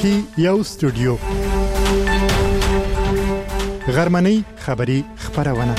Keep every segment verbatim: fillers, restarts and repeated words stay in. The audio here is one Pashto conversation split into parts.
کې یو استودیو غرمنۍ خبری خبرونه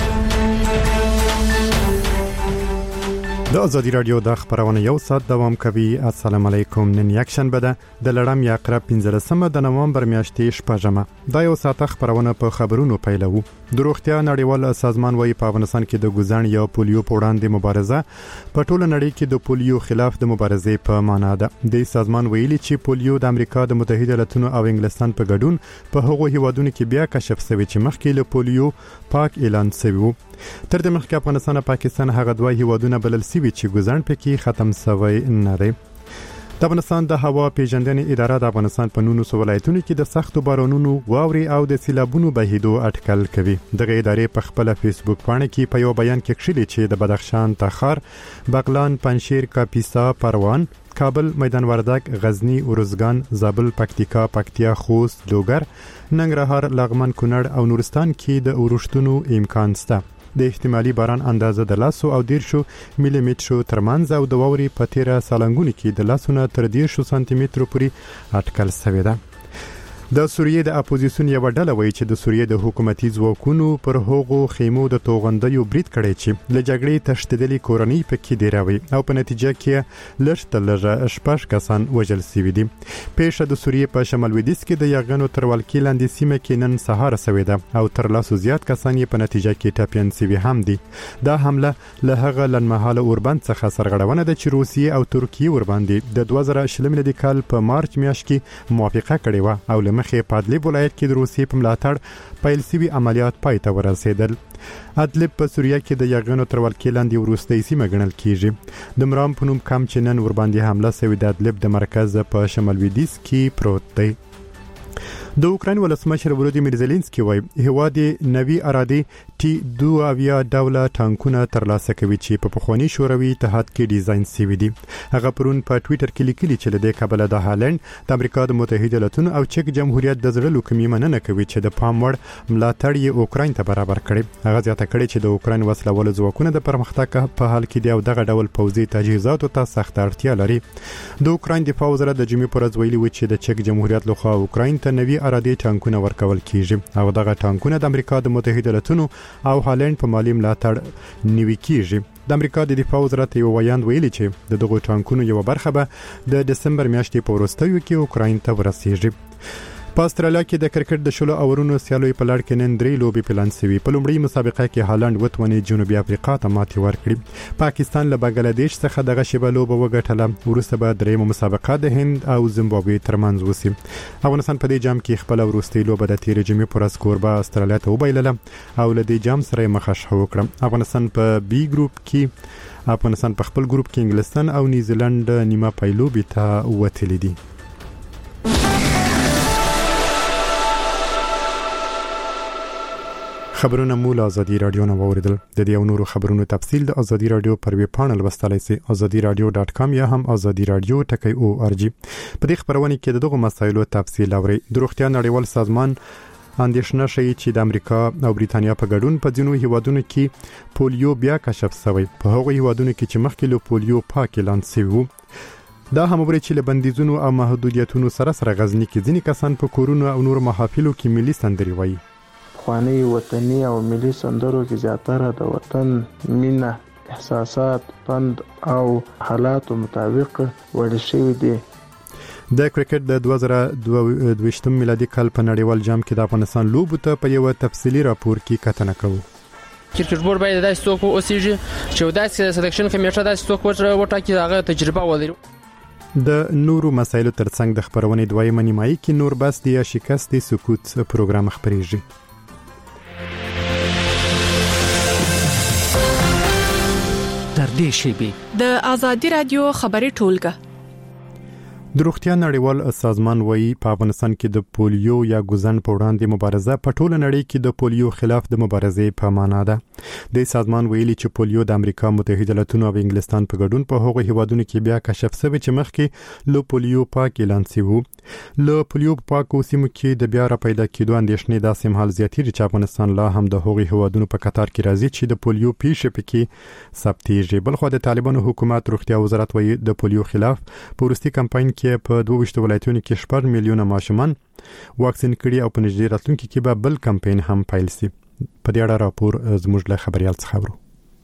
د ازادي رادیو د خبرونه یو سات دوام کوي. السلام علیکم. نن یک شنبه ده د لړم یا قره پنځلسمه د نومبر میاشتې شپږمه. دا یو سات خبرونه په خبرونو پیلوو. د روغتیا نړیوال سازمان وايي په افغانستان کې د ګوزن یا پولیو په وړاندې مبارزه په ټوله نړۍ کې د پولیو خلاف د مبارزې په معنا ده. د سازمان ویلي چې پولیو د امریکا د متحده ایالاتونو او انګلستان په ګډون په هغو هیوادونو کې بیا کشف شوی چې مخکې له پولیو پاک اعلان شوی وو. تر دې مخکې افغانستان او پاکستان هغه دوه هیوادونه بلل شوی چې ګوزن پکې ختم شوی نه دی. د افغانستان د هوا پیژندنې اداره د افغانستان په نولسو ولایتونو کې د سختو بارانونو، واوري او د سیلابونو بهیدو اټکل کوي. دغه ادارې په خپل فیسبوک باندې کې په یو بیان کې کښلي چې د بدخشان، تخار، بغلان، پنجشیر، کاپیسا، پروان، کابل، میدان وردګ، غزنی، ارزګان، زابل، پکتیکا، پکتیا، خوست، لوګر، ننګرهار، لغمان، کونړ او نورستان کې د اورښتونو امکان شته. د احتمالي باران اندازه د لاسو او دیرشو ملي مترو ترمنځ او د واوري په تیره سالنګونو کې د لاسونه تر دیرشو سانتي مترو پورې اټکل شوی ده. د سوریې د اپوزیسیون یو ډله وایي چې د سوریې د حکومتي ځواکونو پر هغو خیمو د توغندیو برید کړی چې له جګړې تښتېدلې کورنۍ پکې ډیروي او په نتیجه کې لږ تر لږه شپږ کسان وژل شوي دي. پیښه د سوریې په شمال لویدیځ کې د یاغانو تر ولکې لاندې سیمه کې نن سهار شوې ده او تر لاسو زیات کسان یې په نتیجه کې ټپیان شوي هم دي. دا حمله له هغه لنمحاله اوربند څخه سرغړونه ده چې روسیې او ترکیه ورباندې د دوه زره شل میلادي کال په مارچ میاشت کې موافقه کړې و او مخې په ادلب ولایت کې د روسیې په ملاتړ پیل شوي عملیات پای ته ورسېدل. ادلب په سوریه کې د یاغانو تر ولکې لاندې وروستۍ سیمه ګڼل کیږي. د مرام په نوم کم چې نن ورباندې حمله شوې د ادلب د مرکز په شمال لویدیځ کې پروت دی. د اوکراین ولسمشر ولودیمیر زيلنسکي وایي هیواد نوي اراده ټي دوه اویا ډوله ټانکونه ترلاسه کوي چې په پخوانی شوروي اتحاد کې ډیزاین شوي دي. هغه پرون په ټوئیټر کې لیکلي چې له دې کبله د هالند، د امریکا د متحده ایالاتونو او چک جمهوریت د زړه لوکمې مننه کوي چې د پام وړ ملاتړ یې اوکراین ته برابر کړي. هغه زیاته کړې چې د اوکراین وسلوال ځواکونه د پرمختګ په حال کې دی او دغه ډول پوځي تجهیزاتو ته سخت اړتیا لري. د اوکراین دفاع وزارت د جمعې پر ورځ ویلي و چې د چک جمهوریت لخوا اوکراین ته نوي اراده ټانکونه ورکول کیږي او دغه ټانکونه د امریکا د متحده ایالاتونو او هالند په مالی ملاتړ نیوي کیږي. د امریکا د دفاع وزارت یو ویاند ویلي چې د دغه ټانکونو یو برخه به د دسمبر میاشتې په وروستیو کې اوکراین ته ورسیږي. په استرالیا کې د کرکټ د شلو اورونو سیالۍ په لړ کې نن درې لوبې پلان شوي. په لومړۍ مسابقه کې هالند وتونی جنوبي افریقا ته ماتې ورکړي. پاکستان له بنگلاديش څخه دغه شیبه لوبه وګټله. وروسته به درېمه مسابقه د هند او زیمبابوې ترمنځ وسی. افغانستان په دې جام کې خپل وروستۍ لوبه د تیر جمعې پر ورځ کوربه استرالیا ته وبایلله او له دې جام سره مخه وکړه. افغانستان په بي ګروپ کې افغانستان په خپل ګروپ کې انګلستان او نیوزیلند نیمه پایلوبې ته وتلی دي. خبرونه مول ازادي رادیو نو اوریدل. د دې او نورو خبرونو تفصیل د ازادي رادیو پر ویب پاڼل وستلای سي ازادي رادیو ډاټ کام یا هم ازادي رادیو ټکی او ار جی. په دې خبرونه کې دغه مسایلو تفصیل اوري. د روغتیا نړیوال سازمان اندېښنه شي چې د امریکا او بریتانیا په ګډون په ځینو هیوادونو کې پولیو بیا کشف شوی. په هغو هیوادونو کې چې مخکې له پولیو پاک اعلان شوی وو. دا هم ورې چې له بندیزونو او محدودیتونو سره سره غزنی کې ځینې کسان په کورونو او نور محافلو کې ملي سندري وایي. خوانی وطني او ملي سندرو کې زیاتره د وطن مینه، احساسات، پند او حالاتو مطابق وړل شوی دي. د کرکټ د دوه زره دوه میلادي کال په نړیوال جام کې د افغانستان لوبو ته په یو تفصیلی راپور کې کتنه کوو. کرکټ بورډ باید داسې څوک اوسېږي چې داسې سلیکشن کمیټه داسې څوک وټاکي هغه تجربه ولري. د نورو مسایلو ترڅنګ د خبرونې دویمه نیمایي کې نور بس دی شکست سکوت پروګرام خبريږي. تر دې شیبې د ازادي رادیو خبري ټولګه. د روغتیا نړیوال سازمان وایي په افغانستان کې د پولیو یا ګوزن په وړاندې مبارزه په ټوله نړۍ کې د پولیو خلاف د مبارزې په معنا ده. د سازمان ویلي چې پولیو د امریکا متحده ایالاتونو او انګلستان په ګډون په هغو هیوادونو کې بیا کشف شوی چې مخکې له پولیو پاک اعلان شوی. له پولیو پاکو سیمو کې د بیا را پیدا کېدو اندېښنې داسې مهال زیاتېږي چې افغانستان لا هم د هغو هیوادونو په قطار کې راځي چې د پولیو پیښې پکې ثبتېږي. بلخو د طالبانو حکومت روغتیا وزارت وایي د پولیو خلاف په وروستي کمپاین کې کې په دوه ویشت ولایتونو کې شپږ میلیونه ماشومان واکسین کړي او په نږدې راتلونکي کې به بل کمپاین هم پیل شي. په دې اړه راپور زموږ له خبريال څخه ورو.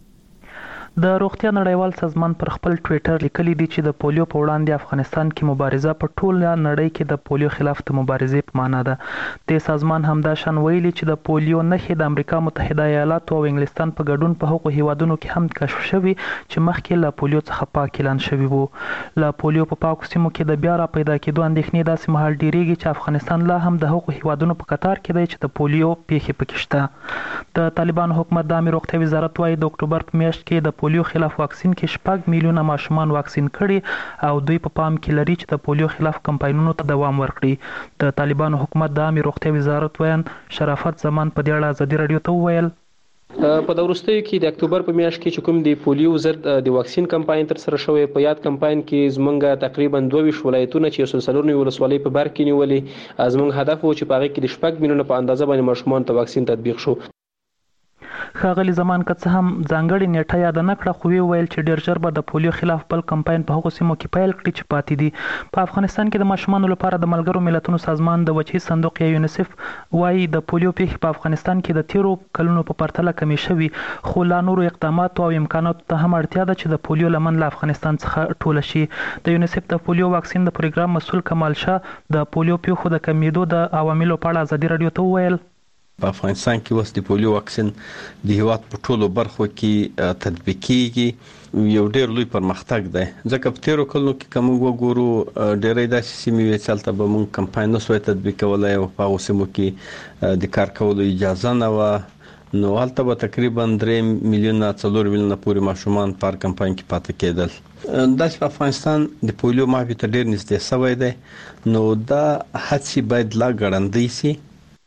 د روغتیا نړیوال سازمان پر خپل ټوئیټر لیکلي دي چې د پولیو په وړاندې افغانستان کې مبارزه په ټول نړۍ کې د پولیو خلاف د مبارزې په معنا ده. د سازمان همدا شان ویلي چې د پولیو نښې د امریکا متحده ایالاتو او انګلستان په ګډون په هغو هیوادونو کې هم کشف شوي چې مخکې له پولیو څخه پاک اعلان شوي وو. له پولیو په پاکو سیمو کې د بیا را پیدا کېدو اندېښنې داسې مهال ډیریږي چې افغانستان لا هم د هغو هیوادونو په قطار کې دی چې د پولیو پیښې پکې شته. د طالبانو حکومت د عامه روغتیا وزارت وايي د اکتوبر په میاشت کې د پولیو خلاف واکسین کې شپږ میلیونه ماشومان واکسین کړي او دوی په پام کې لري چې د پولیو خلاف کمپاینونو ته دوام ورکړي. د طالبانو حکومت د عامه روغتیا وزارت ویان شرافت زمان په دې اړه ازادي رادیو ته وویل په دا وروستیو کې د اکتوبر په میاشت کې چې کوم د پولیو ضد د واکسین کمپاین تر سره شوی په یاد کمپاین کې زمونږ تقریبا دوه ویشت ولایتونه چې سلسلونو ولسوالۍ په بر کې نیولې زمونږ هدف و چې په هغه کې د شپږ میلیونه په اندازه باندې ماشومان ته واکسین تطبیق شو. ښاغلي زمان که څه هم ځانګړې نیټه یاد نه کړه خو ویل چې ډېر ژر به د پولیو خلاف بل کمپاین په هغو سیمو کې پیل کړي چې پاتې دي. په افغانستان کې د ماشومانو لپاره د ملګرو ملتونو سازمان د وجهي صندوق یا یونیسف وایي د پولیو پیښې په افغانستان کې د تیرو کلونو په پرتله کمې شوي خو لا نورو اقداماتو او امکاناتو ته هم اړتیا ده چې د پولیو لمن له افغانستان څخه ټوله شي. د یونیسف د پولیو واکسین د پروګرام مسؤل کمال شاه د پولیو پیښو د کمیدو د عواملو په اړه ازادي رادیو ته وویل په افغانستان کې اوس د پولیو واکسین د هیواد په ټولو برخو کې تطبیق کیږي. یو ډېر لوی پرمختګ دی ځکه په تیرو کلونو کې کوم وګورو ډېرې داسې سیمې وې چې هلته به موږ کمپاین نسوای تطبیق کولی او په هغو سیمو کې د کار کولو اجازه نه وه نو هلته به تقریبا درې میلیونه څلور میلیونه پورې ماشومان په هر کمپاین کې پاتې کېدل. داسې په افغانستان د پولیو معافي ته ډېر نږدې سوی دی نو دا هڅې باید لا ګړندۍ سي.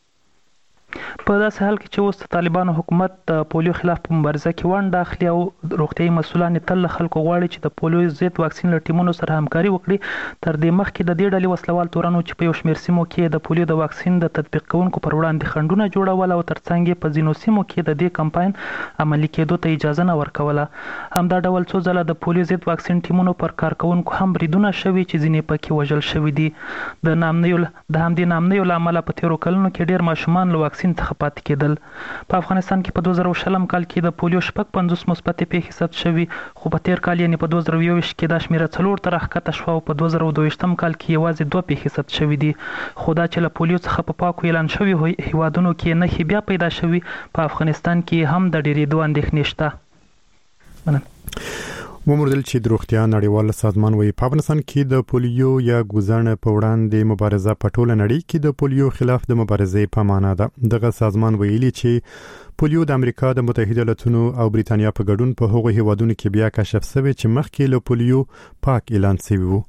په داسې حال کې چې اوس د طالبانو حکومت د پولیو خلاف په مبارزه کې ونډه اخلي او روغتیايي مسؤلان تل له خلکو غواړي چې د پولیو ضد واکسین له ټیمونو سره همکاري وکړي. تر دې مخکې د دې ډلې وسلوال تورنو چې په یو شمېر سیمو کې د پولیو د واکسین د تطبیق کوونکو پر وړاندې خنډونه جوړول او ترڅنګ یې په ځینو سیمو کې د دې کمپاین عملي کېدو ته اجازه نه ورکوله. همدا ډول څو ځله د پولیو ضد واکسین ټیمونو پر کارکوونکو هم بریدونه شوي چې ځینې پکې وژل شوي دي. د نامنیو د همدې نامنیو له امله په تیرو کلونو کې ډېر ماشومان له واکسین څخه پاتې کېدل. په افغانستان کې په دوه زره شلم کال کې د پولیو شپږ پنځوس مثبتې پیښې ثبت شوي خو په تیر کال یعنې په دوه زره یو ویشت کې دا شمېره څلور ته راښکته شوه او په دوه زره دوه ویشتم کال کې یوازې دوه پیښې ثبت شوي دي. خو دا چې له پولیو څخه په پاکو اعلان شوي هیوادونو کې نښې بیا پیدا شوي په افغانستان کې هم د ډېرېدو اندېښنې شته. مننه. وموردل چې د روغتیا نړیوال سازمان وایي په افغانستان کې د پولیو یا ګوزڼ په وړاندې مبارزه په ټوله نړۍ کې د پولیو خلاف د مبارزې په معنا ده. دغه سازمان ویلي چې پولیو د امریکا د متحده ایالاتونو او بریتانیا په ګډون په هغو هیوادونو کې بیا کشف شوی چې مخکې له پولیو پاک اعلان شوی وو.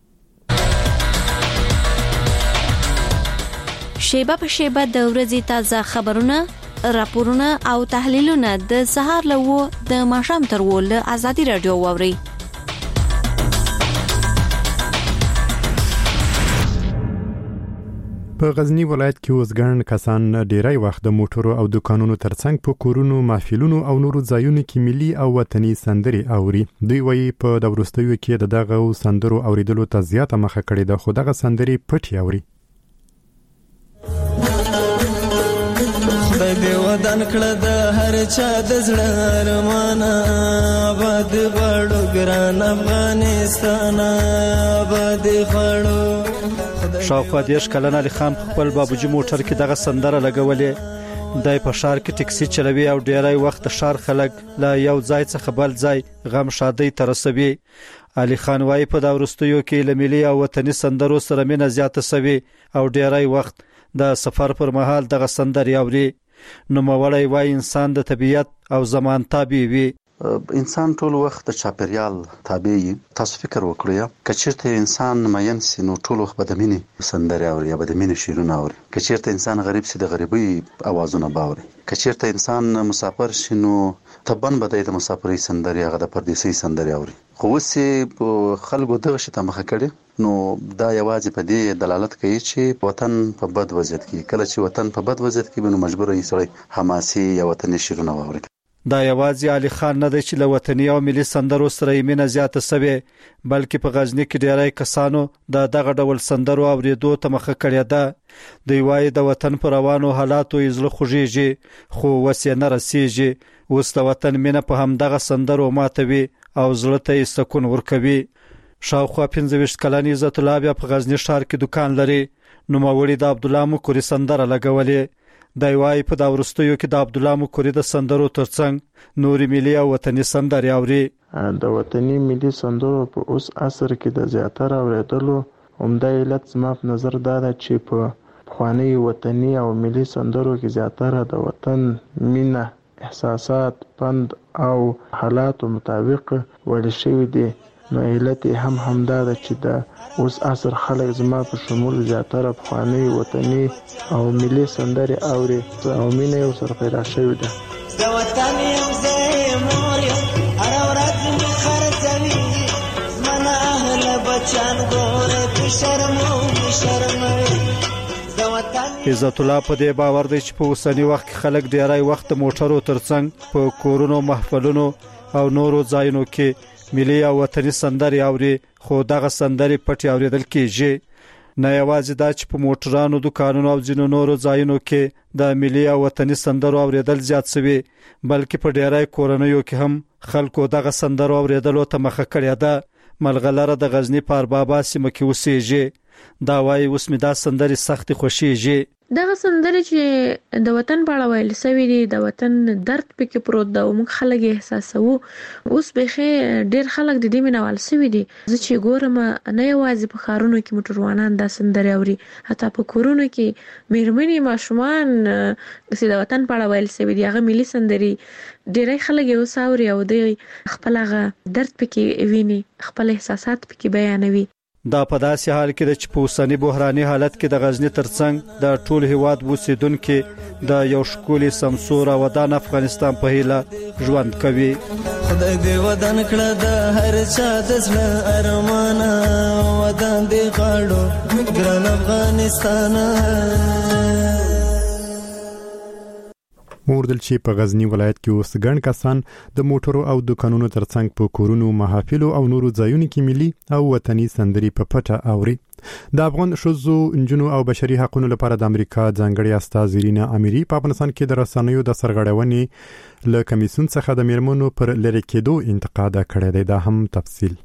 شیبه په شیبه د ورځې تازه خبرونه راپورونه او تحلیلونه د سهار لوو د ماښام تر ول ازادي رادیو ووري. په غزنی ولایت کې اوس ګڼ کسان ډیری وخت د موټرو او دکانونو ترڅنګ په کورونو، محفلونو او نورو ځایونو کې ملي او وطني سندري اوري. دوی وایي په د ورستیو کې د دغه سندرو اوریدلو ته زیاته مخه کړې ده خو دغه سندري پټي اوري. خدای دې ودان کړه د هر چا د زړه ارمانه آباد غواړو ګران افغانستان آباد غواړو. شاوخوا دېرش کلن علي خان خپل بابوجي موټر کې دغه سندره لګولې. دای په ښار کې ټکسي چلوي او ډیری وخت د ښار خلک له یو ځای څخه بل ځای غم شادۍ ته رسوي. علي خان وايي په دا وروستیو کې له ملي او وطني سندرو سره مینه زیاته سوي او ډیری وخت د سفر پر مهال دغه سندرې اوري. نو موړی وای انسان د طبیعت او زمان تابع وي. انسان ټول وخت د چاپیریال تابع وي. تاسو فکر وکړئ کچیرته انسان مین سي نو ټول وخت به د مینې سندرې اوري یا به د مینې شعرونه اوري. کچیرته انسان غریب سي د غریبۍ اوازونه باوري. کچیرته انسان مسافر شي نو تبن به د مسافرۍ سندرې هغه د پردیسۍ سندرې اوري. خو اوس خلکو دغه شی ته مخه کړي نو دا یوازې په دې دلالت کوي چې وطن په بد وضعیت کې کله چې وطن په بد وضعیت کې نو مجبور یې سړی حماسي یا وطني شعرونه واوري. دا یوازې علي خان نه دی چې له وطني او ملي سندرو سره یې مینه زیاته سوې، بلکې په غزني کې ډیری کسانو د دغه ډول سندرو اورېدو ته مخه کړې ده. دوی وایي د وطن په روانو حالاتو یې زړه خوږېږي، خو اوس یې نه رسېږي. اوس د وطن مینه په همدغه سندرو ماتوي او زړه ته یې سکون ورکوي. شاوخوا پنځه ویشت کلن عزت الله بیا په غزني ښار کې دکان لري. نوموړي د عبدالله مکوري سندره لګولې. دی وایي په دا وروستیو کې د عبدالله مکوري د سندرو ترڅنګ نوري ملي او وطني سندرې اوري. د وطني ملي سندرو په اوس عصر کې د زیاتره اورېدلو عمده علت زما په نظر دا ده چې په پخواني وطني او ملي سندرو کې زیاتره د وطن مینه، احساسات، پند او حالاتو مطابق وړل شوي دي. نو علت هم همدا ده چې د اوس عصر خلک زما په شمول زیاتره پخواني وطني او ملي سندرې اوري او مینه یې ورسره پیدا شوې ده. د وطن یم زه مور یم هره ورځ مې خرڅوي زما نه اهله بچیان ګورې پې شرمو مې شرموي. عزت الله په دې باور دی چې په اوسني وخت کې خلک ډیری وخت د موټرو ترڅنګ په کورونو، محفلونو او نورو ځایونو کې ملي او وطني سندرې اوري، خو دغه سندرې پټې اورېدل کېږي. نه یوازې دا چې په موټرانو، دکانونو او ځینو نورو ځایونو کې د ملي او وطني سندرو اورېدل زیات شوي، بلکې په ډیری کورنیو کې هم خلکو دغه سندرو اورېدلو ته مخه کړې ده. ملغلره د غزني په اربابا سیمه کې اوسېږي. دا وایي اوس مې دا سندرې سختې خوښېږي. دغه سندرې چې د وطن په اړه ویل سوي دي، د وطن درد پکې پروت ده او موږ خلک یې احساسوو. اوس بیخي ډېر خلک د دې مینوال سوي دي. زه چې ګورم نه یوازې په ښارونو کې موټروانان دا سندرې اوري، حتی په کورونو کې مېرمنې، ماشومان چې د وطن په اړه ویل سوي دي هغه ملي سندرې ډېری خلک یې اوس اوري او دوی خپل هغه درد پکې ویني، خپل احساسات پکې بیانوي. دا په داسې حال کې ده چې په اوسني بحراني حالت کې د غزني ترڅنګ د ټول هیواد اوسیدونکي د یو ښکلي سمسور او ودان افغانستان په هیله ژوند کوي. خدای دې ودان کړه د هر چا د زړه ارمانه، ودان دې غواړو ګران افغانستان. موردل چې په غزنی ولایت کې اوس ګڼ کسان د موټرو او دکانونو ترڅنګ په کورونو، محافلو او نورو ځایونو کې ملي او وطني سندرې په پټه اوري. د افغان ښځو، نجونو او بشري حقوقو لپاره د امریکا ځانګړي استازي رینا اميري په افغانستان کې د رسنیو د سرغړونې له کمیسیون څخه د میرمنو پر لری کېدو انتقاد کړی دی. دا هم تفصیل.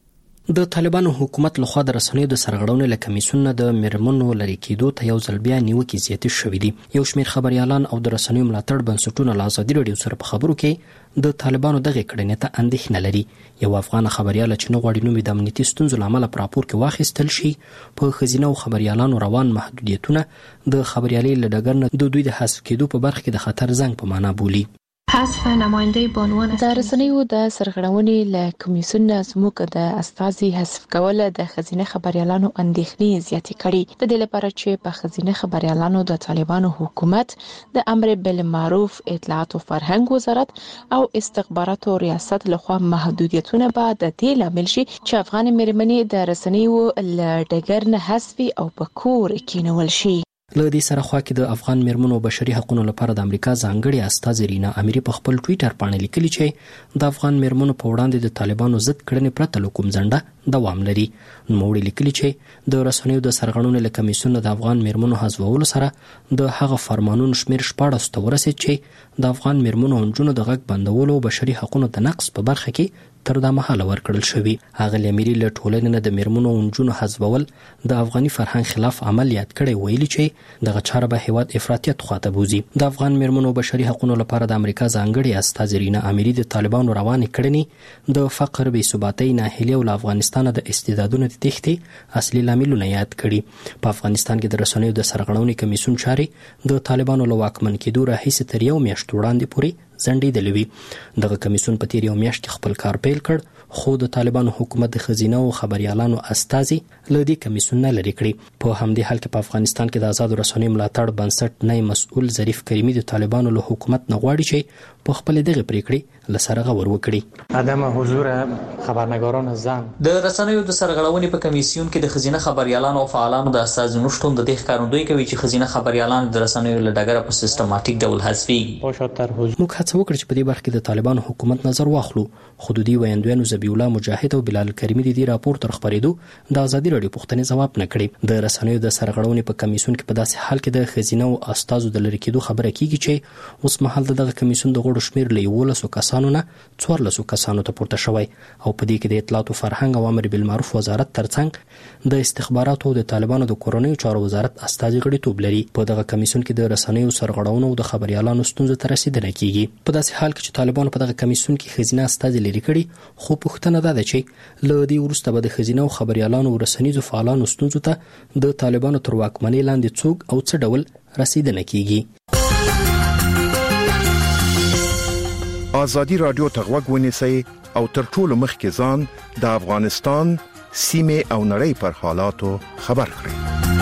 د طالبانو حکومت لخوا د رسنیو د سرغړونې له کمیسیون د میرمنو لری کېدو ته یو ځل بیا نیوکې زیاتې شوې دي. یو شمېر خبريالان او د رسنیو ملاتړ بنسټونه له ازادي راډیو سره په خبرو کې د طالبانو دغه کړنې ته اندېښنه لري. یو افغان خبريال چې نه غواړي نوم د امنیتي ستونزو لامل په راپور کې واخیستل شي، په خزینه او خبريالانو روان محدودیتونه د خبريالۍ له ډګر نه د دوی د حذف کېدو په برخه کې د خطر زنګ په معنا بولي. حذف نماینده بانوان د رسنیو د سرغړونې له کمیسیون زموږ د استازي حذف کول د خزینه خبريالانو اندېښنې زیاتې کړي. د دې لپاره چې په خزینه خبريالانو د طالبانو حکومت د امر بالمعروف، اطلاعات او فرهنګ وزارت او استخباراتو ریاست لخوا محدودیتونه به د دې لامل شي چې افغان میرمنې د رسنیو له ډګر نه حذف او په کور کېنول شي. له دې سره خوا کې د افغان میرمنو بشري حقوقو لپاره د امریکا ځانګړي استازي رینا اميري په خپل ټوئیټر باندې لیکلي چې د افغان میرمنو په وړاندې د طالبانو ضد کړنې پرته له کوم ځنډه دوام لري. نوموړي لیکلي چې د رسنیو د سرغړونې له کمیسیون د افغان میرمنو حذفولو سره د هغه فرمانونو شمیر شپاړس ته ورسېد چې د افغان میرمنو او نجونو د غږ بندولو او بشري حقوقو د نقض په برخه کې تر دا مهاله ورکړل شوی. هغه اميري له ټولنې نه د میرمنو او نجونو حذفول د افغاني فرهنګ خلاف عمل یاد کړي، ویلي چې دغه چاره به هیواد افراطیت خواته بوزي. د افغان میرمنو بشري حقوقو لپاره د امریکا ځانګړي استازي رینا اميري د طالبانو روانې کړنې د فقر، بې ثباتۍ، ناهیلۍ او افغانستان د استعدادونو د تښتې اصلي لاملونه یاد کړي. په افغانستان کې د رسنیو د سرغړونې کمیسیون چارې د طالبانو له واکمن کېدو راهیسې تر یو میاشت وړاندې پورې ځنډېدلې وي. دغه کمیسیون په تیر یو میاشت کې خپل کار پیل کړ، خو د طالبانو حکومت د خزینه او خبريالانو استازي له دې کمیسیون نه لري کړی. په همدې حال کې په افغانستان کې د آزاد رسنیو ملاتړ بنسټ نه مسؤل ظریف کریمي د طالبانو له حکومت نه غواړي چې په خپل دغه پریکړې لسرغه ور وکړي. عدم حضور خبرنگاران زن د رسنیو د سرغړونې په کمیسیون کې د خزینه خبريالانو او فعالانو د استازو نشټون د دې ښکارندوی کوي چې خزینه خبريالان د رسنیو له ډګره په سیستماتیک ډول حذفيږي. موږ هڅه وکړه چې په دې برخه کې د طالبانو حکومت نظر واخلو. حدودي ویاندویانو ذبیح الله مجاهد او بلال کریمی د دې راپور تر خبرېدو د ازادي رادیو پوښتنې ځواب نه کړي. د رسنیو د سرغړونې په کمیسیون کې په داسې حال کې د خزینه او استازو د لری کېدو خبره کیږي چې اوس مهال دغه کمیسیون د غړو شمیر له یولسو کسانو نه څوارلسو کسانو ته پورته شوی او په دې کې د اطلاعات او فرهنګ او امر بالمعروف وزارت ترڅنګ د استخباراتو او د طالبانو د کورنیو چارو وزارت استازي غړیتوب لري. په دغه کمیسیون کې د رسنیو سرغړونو او د خبريالانو ستونزو ته رسیدنه کیږي. په داسې حال کې چې طالبانو په دغه کمیسیون کې خزینه استازي لري کړي، خو پوښتنه ده چې له دې وروسته به د خزینه او خبريالانو او رسنیزو فعالانو ستونزو ته د طالبانو تر واکمنۍ لاندې څوک او څه ډول رسیدنه کیږي. ازادي رادیو ته غوږ ونیسئ او تر ټولو مخکې ځان د افغانستان سیمه او نړۍ پر حالاتو خبر کړئ.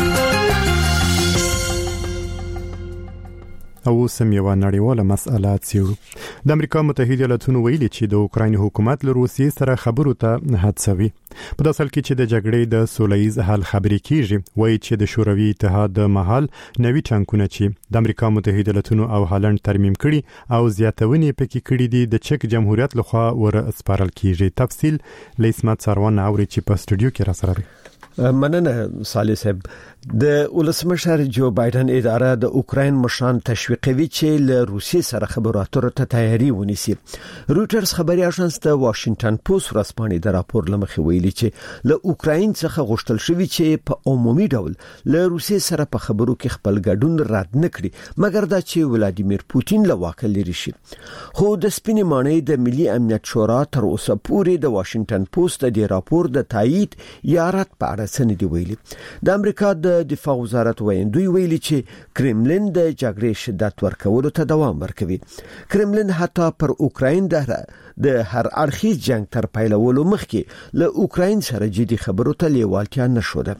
او سم یو نړیواله مسأله څیړو. د امریکا متحده ایالاتونو ویلي چې د اوکراین حکومت له روسیې سره خبرو ته هڅوي. په داسې حال کې چې د جګړې د سولهییز حل خبرې کیږي، وایي چې د شوروي اتحاد د مهال نوي ټانکونه چې د امریکا متحده ایالاتونو او هالند ترمیم کړي او زیاتونې پکې کړي دي د چک جمهوریت لخوا ور اسپارل کیږي. تفصیل لیسمت سروان اوري چې په سټوډیو کې را سره دی. مننه صالح صاحب. د ولسمشر جو بایدن اداره د اوکراین مشران تشویقوي چې له روسیې سره خبرو اترو ته تیاری ونیسي. رويټرز خبري اژانس د واشنگټن پوسټ ورځپاڼې د راپور لمخې ویلي چې له اوکراین څخه غوښتل شوی چې په عمومي ډول له روسیې سره په خبرو کې خپل ګډون رد نکړي، مګر دا چې ولادیمیر پوتین له واکه لري شي. خو د سپینې مانۍ د ملي امنیت شورا تر اوسه پورې د واشنگټن پوسټ د دې راپور د تایید یا رد په اړه څه نه دی ویلي. د امریکا د دفاع وزارت ویاندوی ویلي چې کرملین د جګړې شدت ورکولو ته دوام ورکوي. کرملین حتی پر اوکراین د د هر اړخیز جنگ تر پیلولو مخکې له اوکراین سره جدي خبرو ته لیوالتیا نشوده.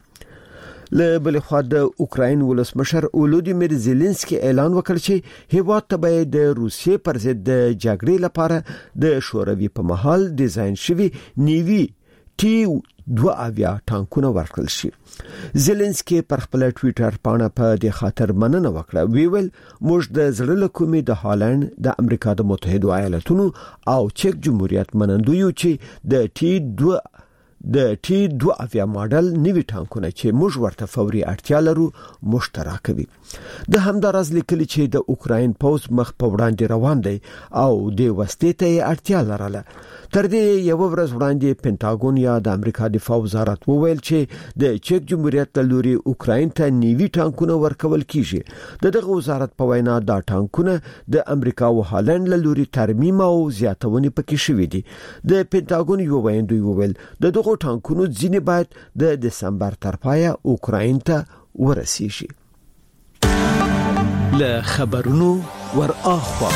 له بل خوا د اوکراین ولسمشر ولودیمیر زيلنسکي اعلان وکړ چې هیواد ته به د روسیې پر ضد د جګړې لپاره د شوروي په محل ډیزاین شوی نیوي ټي دوه اویا ټانکونه ورکړل شي. زيلنسکي پر خپل ټوئیټر باندې په دې خاطر مننه وکړه. ویل موږ د زړه له کومې د هالند، د امریکا د متحده ایالاتونو او چک جمهوریت منندوی یو چې د ټي دوه د ټي دوه اویا ماډل نوي ټانکونه چې موږ ورته فوري اړتیا لرو مشترک کوي. د همدارز لیکلي چې د اوکراین پوز مخ په وړاندې روان دی او د وسلې ته اړتیا لرله. تر دې یو ورځ وړاندې پینټاګون یا د امریکا دفاع وزارت وویل چې د چک جمهوریت له لوري اوکراین ته نیوي ټانکونه ورکول کیږي. دغه وزارت په وینا دا ټانکونه د امریکا او هالند له لوري ترمیم او زیاتونې پکې شوې دي. د پینټاګون یو ویاندوی وویل د دغه ټانکونو ځینې باید د دسمبر تر پایه اوکراین ته ورسیږي. له خبرونو ور اخوا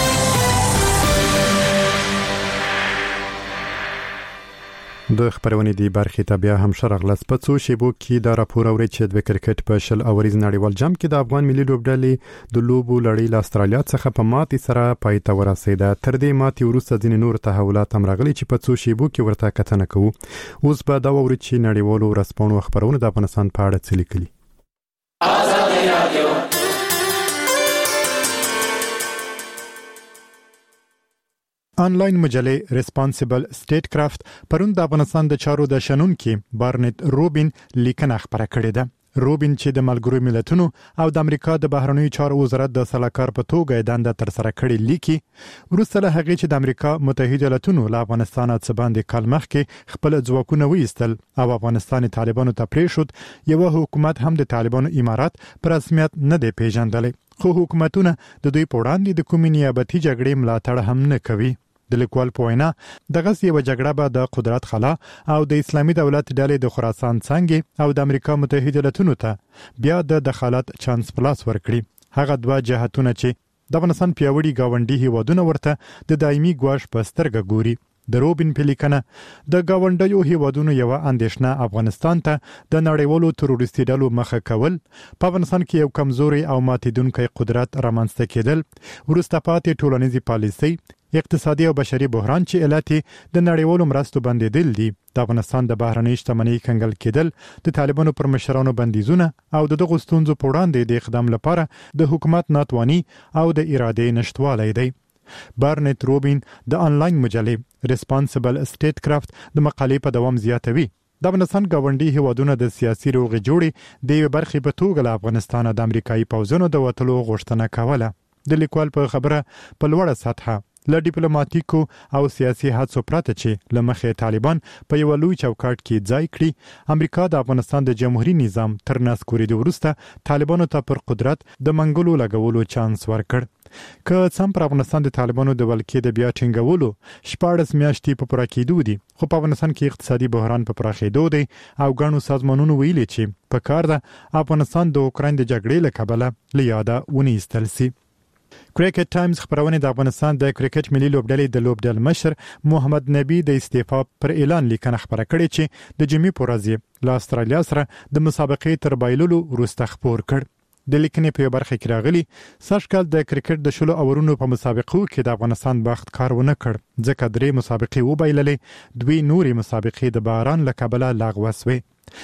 د خبرونې دی برخه ته بیا هم شرغلس په څو شیبو کې دا راپور اوري چې د کرکټ په شل اوریز نړیوال جام کې د افغان ملي لوبډلې د لوبو لړۍ له استرالیا څخه په ماتي سره پای ته ورسېده. تر دې ماتي وروسته ځینې نور تحولات هم راغلي چې په څو شیبو کې ورته کتنه کوو. اوس به دا اوري چې نړیوالو ورځپاڼو خبرونه د افغانستان په اړه څه لیکلي. ازادي رادیو آنلاین مجله ریسپانسیبل سټیټ کرافت پرون د افغانستان د چارو د شنونکو بارنټ روبین لیکنه خبره کړې ده. روبین چې د ملګرو ملتونو او د امریکا د بهرنیو چارو وزارت د سلاکار په توګه دنده تر سره کړې لیکي ورسته له هغه چې د امریکا متحده ایالاتونو له افغانستان څخه باندې کال مخکې خپل ځواکونه ویستل او افغانستان طالبانو ته پریښود، یو حکومت هم د طالبانو امارات پر رسمیت نه دی پیژندل، خو حکومتونه د دوی په وړاندې د کومې نیابتي جګړې ملاتړ هم نه کوي. د لیکوال په وینا دغه یو جګړه به د قدرت خلا او د اسلامي دولت ډلې د خراسان څنګه او د امریکا متحده ایالاتونو ته بیا د دخالت چانس پلاس ورکړي. هغه دوه جهتونه چې د افغانستان پیاوړي گاونډي هیوادونه ورته د دایمي ګواښ په سترګه ګوري. د روبین پلیکنه د گاونډیو هیوادونو یو اندیشنه افغانستان ته د نړیوالو تروریستي ډلو مخه کول، په افغانستان کې یو کمزوري او ماتیدونکي قدرت رامنځته کېدل، وروسته پاتې ټولنیزي پالیسي، اقتصادي او بشري بحران چې علت د نړیوالو مرستو بندیدل دي، د افغانستان د بهرنۍ شتمنۍ کنګل کېدل، د طالبانو پر مشرانو بندیزونه او د دغو ستونزو په وړاندې د اقدام لپاره د حکومت ناتواني او د ارادې نشټوالی دی. بارنټ روبین د انلاین مجلې ریسپانسیبل سټیټ کرافت د مقالې په دوام زیاتوي. د افغانستان گاونډي هیوادونه د سیاسي روغې جوړې د یو برخې په توګه له افغانستان د امریکایي پوځونو د وټلو غوښتنه کوله. د لیکوال په خبره په لوړه سطحه له ډیپلوماټیکو او سیاسي هڅو پرته چې لمخې طالبان په یو لوی چوکاټ کې ځای کړي، امریکا د افغانستان د جمهوریت نظام تر نسکورېدو وروسته طالبانو ته پر قدرت د منګولو لګولو چانس ورکړ. که سم پر افغانستان د طالبانو د ولکې د بیا ټینګولو شپاړس میاشتې په پوره کېدو دي، خو په افغانستان کې اقتصادي بحران په پراخېدو دی او ګڼو سازمانونو ویلي چې په کار ده افغانستان د اوکراین د جګړې له کبله له یاده ونیستل سي. کرکټ ټایمز خبرونه د افغانستان د کرکټ ملي لوبډلې د لوبډل مشر محمد نبی د استعفا پر اعلان لیکنه خبره کړې چې د جمعې په ورځ له استرالیا سره د مسابقې تر بایللو وروسته خبر کړ. د لیکنې په برخه کې راغلي سږکال د کرکټ د شلو اورونو په مسابقو کې د افغانستان بخت کار ونه کړ، ځکه درې مسابقې وبایللې، دوی نوري مسابقې د باران له کبله لغوه شوې.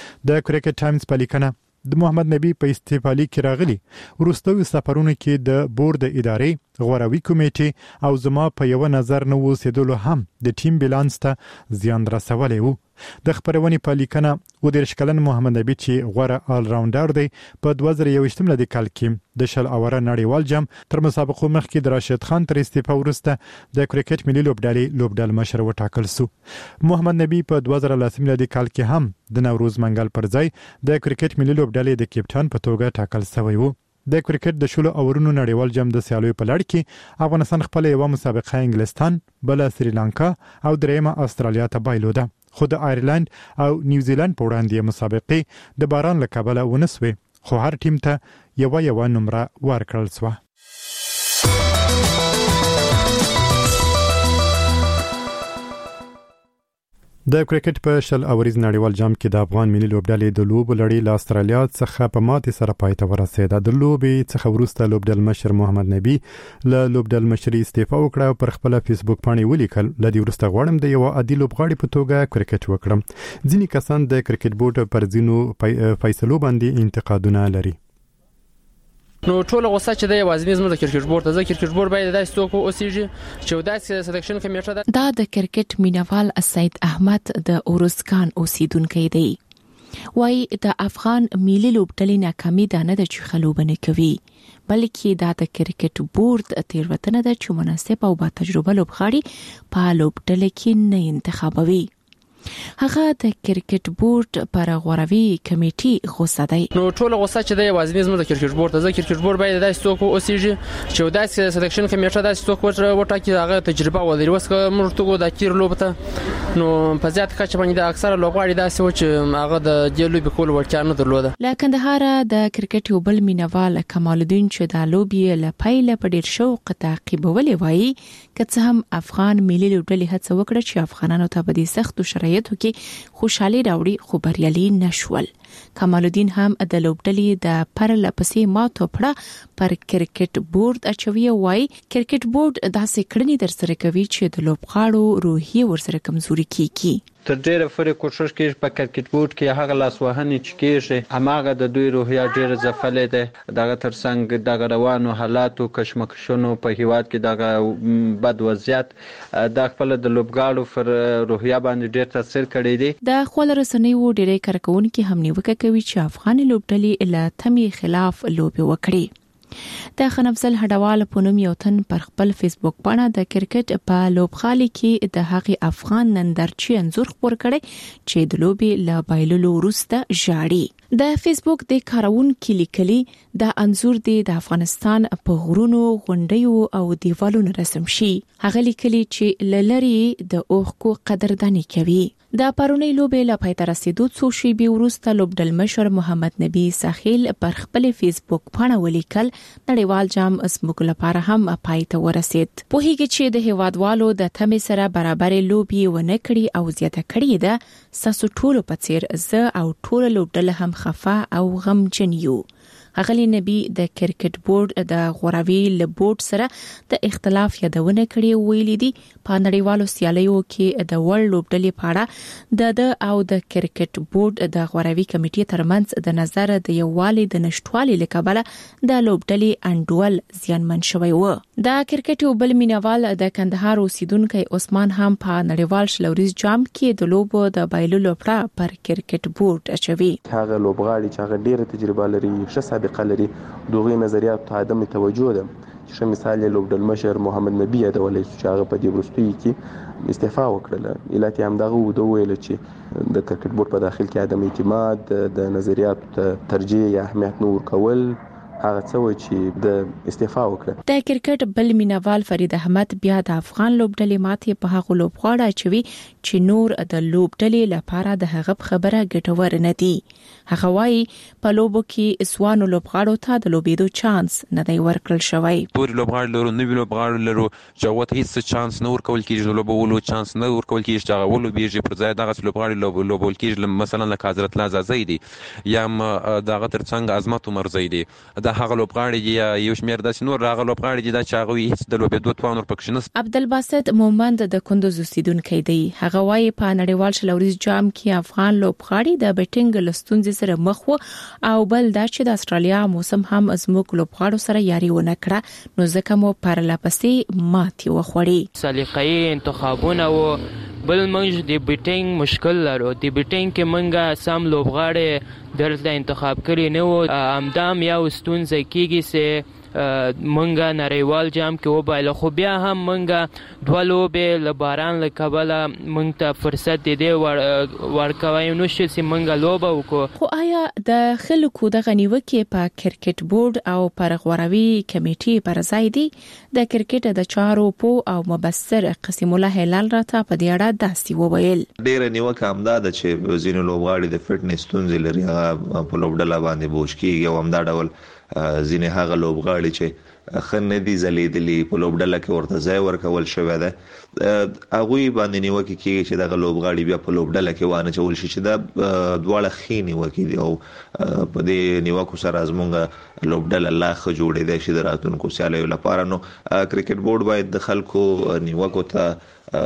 د کرکټ ټایمز په لیکنه د محمد نبی په استعفا لیک کې راغلي وروستیو سفرونو کې د بورډ ادارې غوروي کمیټې او زما په یو نظر نه وسیدلو هم د ټیم بیلانس ته زیان رسولی وو. د خبرونې په لیکنه و د شکلن محمد نبی چې غوره آل راونډر دی په دوه زره یوویشت ملي کال کې د شل اوره نړیوال جام تر مسابقو مخکې د راشد خان تر استعفا وروسته د کرکټ ملي لوبډلې لوبډل مشر وټاکل سو. محمد نبی په دوه زره لس ملي کال کې هم د نوروز منګل پر ځای د کرکټ ملي لوبډلې د کپټان په توګه ټاکل شوی وو. د کرکټ د شلو اورونو نړیوال جام د سیالیو په لړ کې افغانستان خپل یو مسابقه انګلستان، بل سریلانکا او دریمه استرالیا ته بایلوده، خو د آیرلند او نیوزیلند په وړاندې مسابقې د باران له کبله ونسوي، خو هر ټیم ته یو یو نمره ورکړل شوه. د کرکټ په شل اوریز نړیوال جام کې د افغان ملي لوبډلې د لوبو لړۍ له استرالیا څخه په ماتې سره پای ته ورسېده. د لوبې څخه وروسته لوبډل مشر محمد نبی له لوبډل مشري استعفا وکړه او پر خپل فیسبوک باندې ولیکل، لدی وروسته غواړم د یو عادي لوبغاړي په توګه کرکټ وکړم. ځینې کسان د کرکټ بورډ پر ځینو فیصلو باندې انتقادونه لري. نو ټول غوسه چې د یوازې زموږ د کرکټ بورډ ته کرکټ بورډ باید داسې څوک اوسېږي چې داسې سلیکشن کمیټه ده. دا د کرکټ مینوال سید احمد د اورسکان اوسیدونکو دی. وای د افغان ملي لوبډلې ناکامي ده نه د چخلوبنه کوي، بلکې دا د کرکټ بورډ تیروتنه ده چې مناسب او با تجربه لوبغاړي په لوبډلې کې نه انتخابوي. هغه د کرکټ بورډ پر غوروي کمیټې غوسه دی. نو ټول غوسه چې د یوازې زموږ د کرکټ بورډ ته کرکټ بورډ باید داسې څوک اوسېږي چې داسې سلیکشن کمیټه داسې څوک وټاکي هغه تجربه ولري. اوس که موږ ته د کیر لوب ته نو په زیات کچه باندې د اکثره لوبغاړي داسې و چې هغه د دې لوبې کول وړتیا نه درلوده. له کندهار د کرکټ یو بل مینوال کمال الدین چې د لوبې له پیله په ډیر شوق تعقیبولې وایي که څه هم افغان ملي لوبډلې هڅه وکړه چې افغانانو ته په دې سختو شرایطو کې خوشحالي راوړي، خو بریالي نشول. کمال الدین هم د لوبډلې د پرله پسې ماتو پړه پر کرکټ بورډ اچوي. وای کرکټ بورډ داسې کړنې در سره کوي چې د لوبغاړو روحي ورسره کمزوري کیږي. تر ډیره پورې کوشش کوي په کرکټ بورډ کې هغه لاسوهنې چې کېږي هماغه د دوی روحیه ډیره ځپلې ده. دغه ترڅنګ دغه روانو حالاتو کشمکشونو په هیواد کې دغه بد وضعیت د خپل د لوبغاړو پر روحیه باندې ډیر تاثیر کړی دی. د خپل رسنیو ډیره کارکونکو هم نیوکه کوي چې افغان لوبډلې له تمې خلاف لوبي وکړي. د خنفزل هډوال په نوم یو تن پر خپل فیسبوک باندې د کرکټ په لوبخالي کې د هغې افغان نندرچی انځور خپور کړي چې د لوبي له بایللو وروسته ژاړي. د فیسبوک د کارونکو لیکلي د انزور د افغانستان په غرونو غونډیو او دیوالونو رسم شي. هغه لیکلي چې للری د اوخکو قدردانی کوي. د پرونی لوبې لا پای ته رسیدو څو شیبې وروسته لوبډل مشر محمد نبی ساحل پر خپل فیسبوک باندې ولیکل نړیوال جام زموږ لپاره هم پای ته ورسید. په هیڅ چې د هیوادوالو د تمې سره برابر لوبي ونه کړي او زیاته کړي ده ساسو ټولو په څیر ز او ټول لوبډل هم خفه او غمجن یو. اغلی نبی د کرکټ بورډ د غوراوي لبورډ سره د اختلاف یادونه کړې ویلې دي په نړیوالو سیالیو کې د ورلد لوبډلې پاړه د د او د کرکټ بورډ د غوراوي کمیټې ترمنځ د نظر د یووالي د نشټوالي لکبله د لوبډلې انډول زیانمن شوی و. د کرکټ یو بل مینوال د کندهار اوسیدونکو عثمان هم په نړیوال شلوریز جام کې د لوبو د بایللو لپاره پر کرکټ بورډ اچوي. هغه لوبغاړي چې هغه ډیره تجربه لري ښه سابقه لري دوغي نظریات ته عدم توجه ده. چې مثال یې لوبډل مشر محمد نبی یادولې چې هغه په دې وروستي کې استعفا وکړه. علت یې هم دغه و دوه ویل چې د کرکټ بورډ په داخل کې عدم اعتماد د نظریات ترجیح یا اهمیت نور کول هغه څه چې د استعفا وکړه. د کرکټ بل مینوال فرید احمد بیا د افغان لوبډلې ماتې په هغه لوبغاړي چوي چې نور د لوبډلې لپاره د هغه خبره ګټور نه دي. هغه وايي په لوبو کې اسوانو لوبغاړو ته د لوبېدو چانس نه دی ورکړل شوی. پورې لوبغاړي لرو نوی لوبغاړي لرو چې وته هیڅ چانس نه ورکول کیږي، د لوبولو چانس نه ورکول کیږي چې هغه ولوبېږي پر ځای دغه لوبغاړي لوب لوبول کیږي مثلا لکه حضرت الله زازي دي یا دغه ترڅنګ عظمت عمر زیدي د هغه لوبغاړي یا یو شمیر د سينور راغلو لوبغاړي دي چې هغه هیڅ د لوبېدو توان ورپکښ نه. عبدالباسط مومند د کندوز اوسیدونکو دی. هغه وايي په نړیوال شلوریز جام کې افغان لوبغاړي د بیټینګ لستونځ سره مخ وو او بل دا چې د استرالیا موسم هم زموږ لوبغاړو سره یاري ونه کړه نو ځکه مو پرلپسې ماتي وخوړي. سلیقې انتخابونه و بل موږ د بیټینګ مشکل لرو. د بیټینګ کې موږ سم لوبغاړي دلته انتخاب کړی نه و. امدام یا ستونزه کیږي چې منګه نړیوال جام کې وبایله خو بیا هم منګه دوه لوبې لباران لکبله منګ ته فرصت دی ورکوي نو چې منګه لوبه وکړو. خو آیا د خلکو د غنیوکې په کرکټ بورډ او پر غوراوي کمیټې پر ځای دی؟ د کرکټ د چارو په او مبصر قسم الله هلال راته په دې اړه داسي وویل. ډېر نیوکه هم ده چې زینو لوبغاړي د فټنس ستونزې لري هغه په لوبډله باندې بوج کیږي او هم دا ډول ځینې هغه لوبغاړي چې خنه دي زلیدلی په لوبډله کې ورته ځای ورکول شوی ده هغه باندې نیوکه کیږي چې دغه لوبغاړي بیا په لوبډله کې وانه چول شي چې دا دواړه خېنی وکي دي او په دې نیوکو سره زمونږ لوبډله لا خ جوړې ده چې دراتونکو سیالیو لپاره نو کرکټ بورډ باید د خلکو نیوکو ته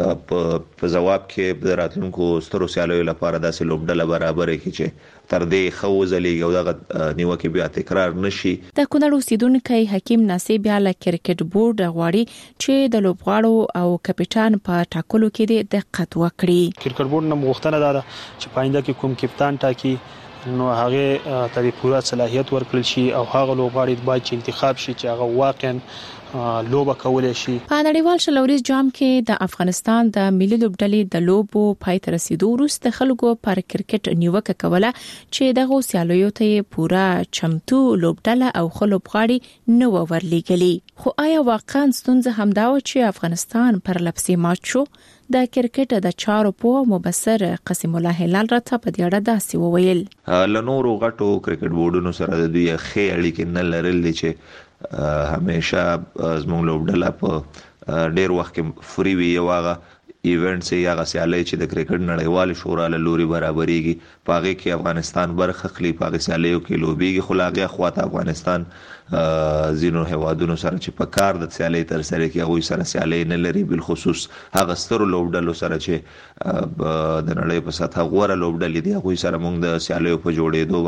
په جواب کې د راتلونکو سترو سیالیو لپاره داسې لوبډله برابر کړي چې تر دې خو ځلېږي او دغه نیوکه بیا تکرار نشي. د کونړ اوسیدونکو حکیم نصیب بیا له کرکټ بورډ غواړي چې د لوبغاړو او کپټان په ټاکلو کې دقت وکړي. کرکټ بورډ نو غوښتنه ده چې پاینده کې کوم کپټان ټاکي نو هغه ته پوره صلاحیت ورکړل شي او هغه لوبغاړي باید چې انتخاب شي چې هغه واقعا لوبه کولای شي. په نړیوال شلوریز جام کې د افغانستان د ملي لوبډلې د لوبو پای ته رسیدو وروسته خلکو پر کرکټ نیوکه کوله چې دغه سیالیو ته پوره چمتو لوبډله او خلوبغاړي نو ورلېګلي. خو آیا واقعا ستونزه همدا و چې افغانستان پر لپسې مات شو؟ د کرکټ د چارو په مبصر قسم الله هلال راته په دې اړه داسي وویل. لنورو غټو کرکټ بورډونو سره د دوی خې اړیکې نه لرل چې همیشه زموږ لوبډله په ډیر وخت کې فری وی واغه ایونټس یا غسیالي چې د کرکټ نړیوال شورا له لوري برابرېږي پاغه کې افغانستان برخه خلی پاغه سیالیو کې لوبيږي خلاغه خواته افغانستان زینو هوادونو سره چې په کار د سیالي تر سره کې هغه سره سیالي نه لري بل خصوص هغه ستر لوبډلو سره چې د نړۍ په سطح غوړه لوبډلې دي هغه سره موږ د سیالیو په جوړېدو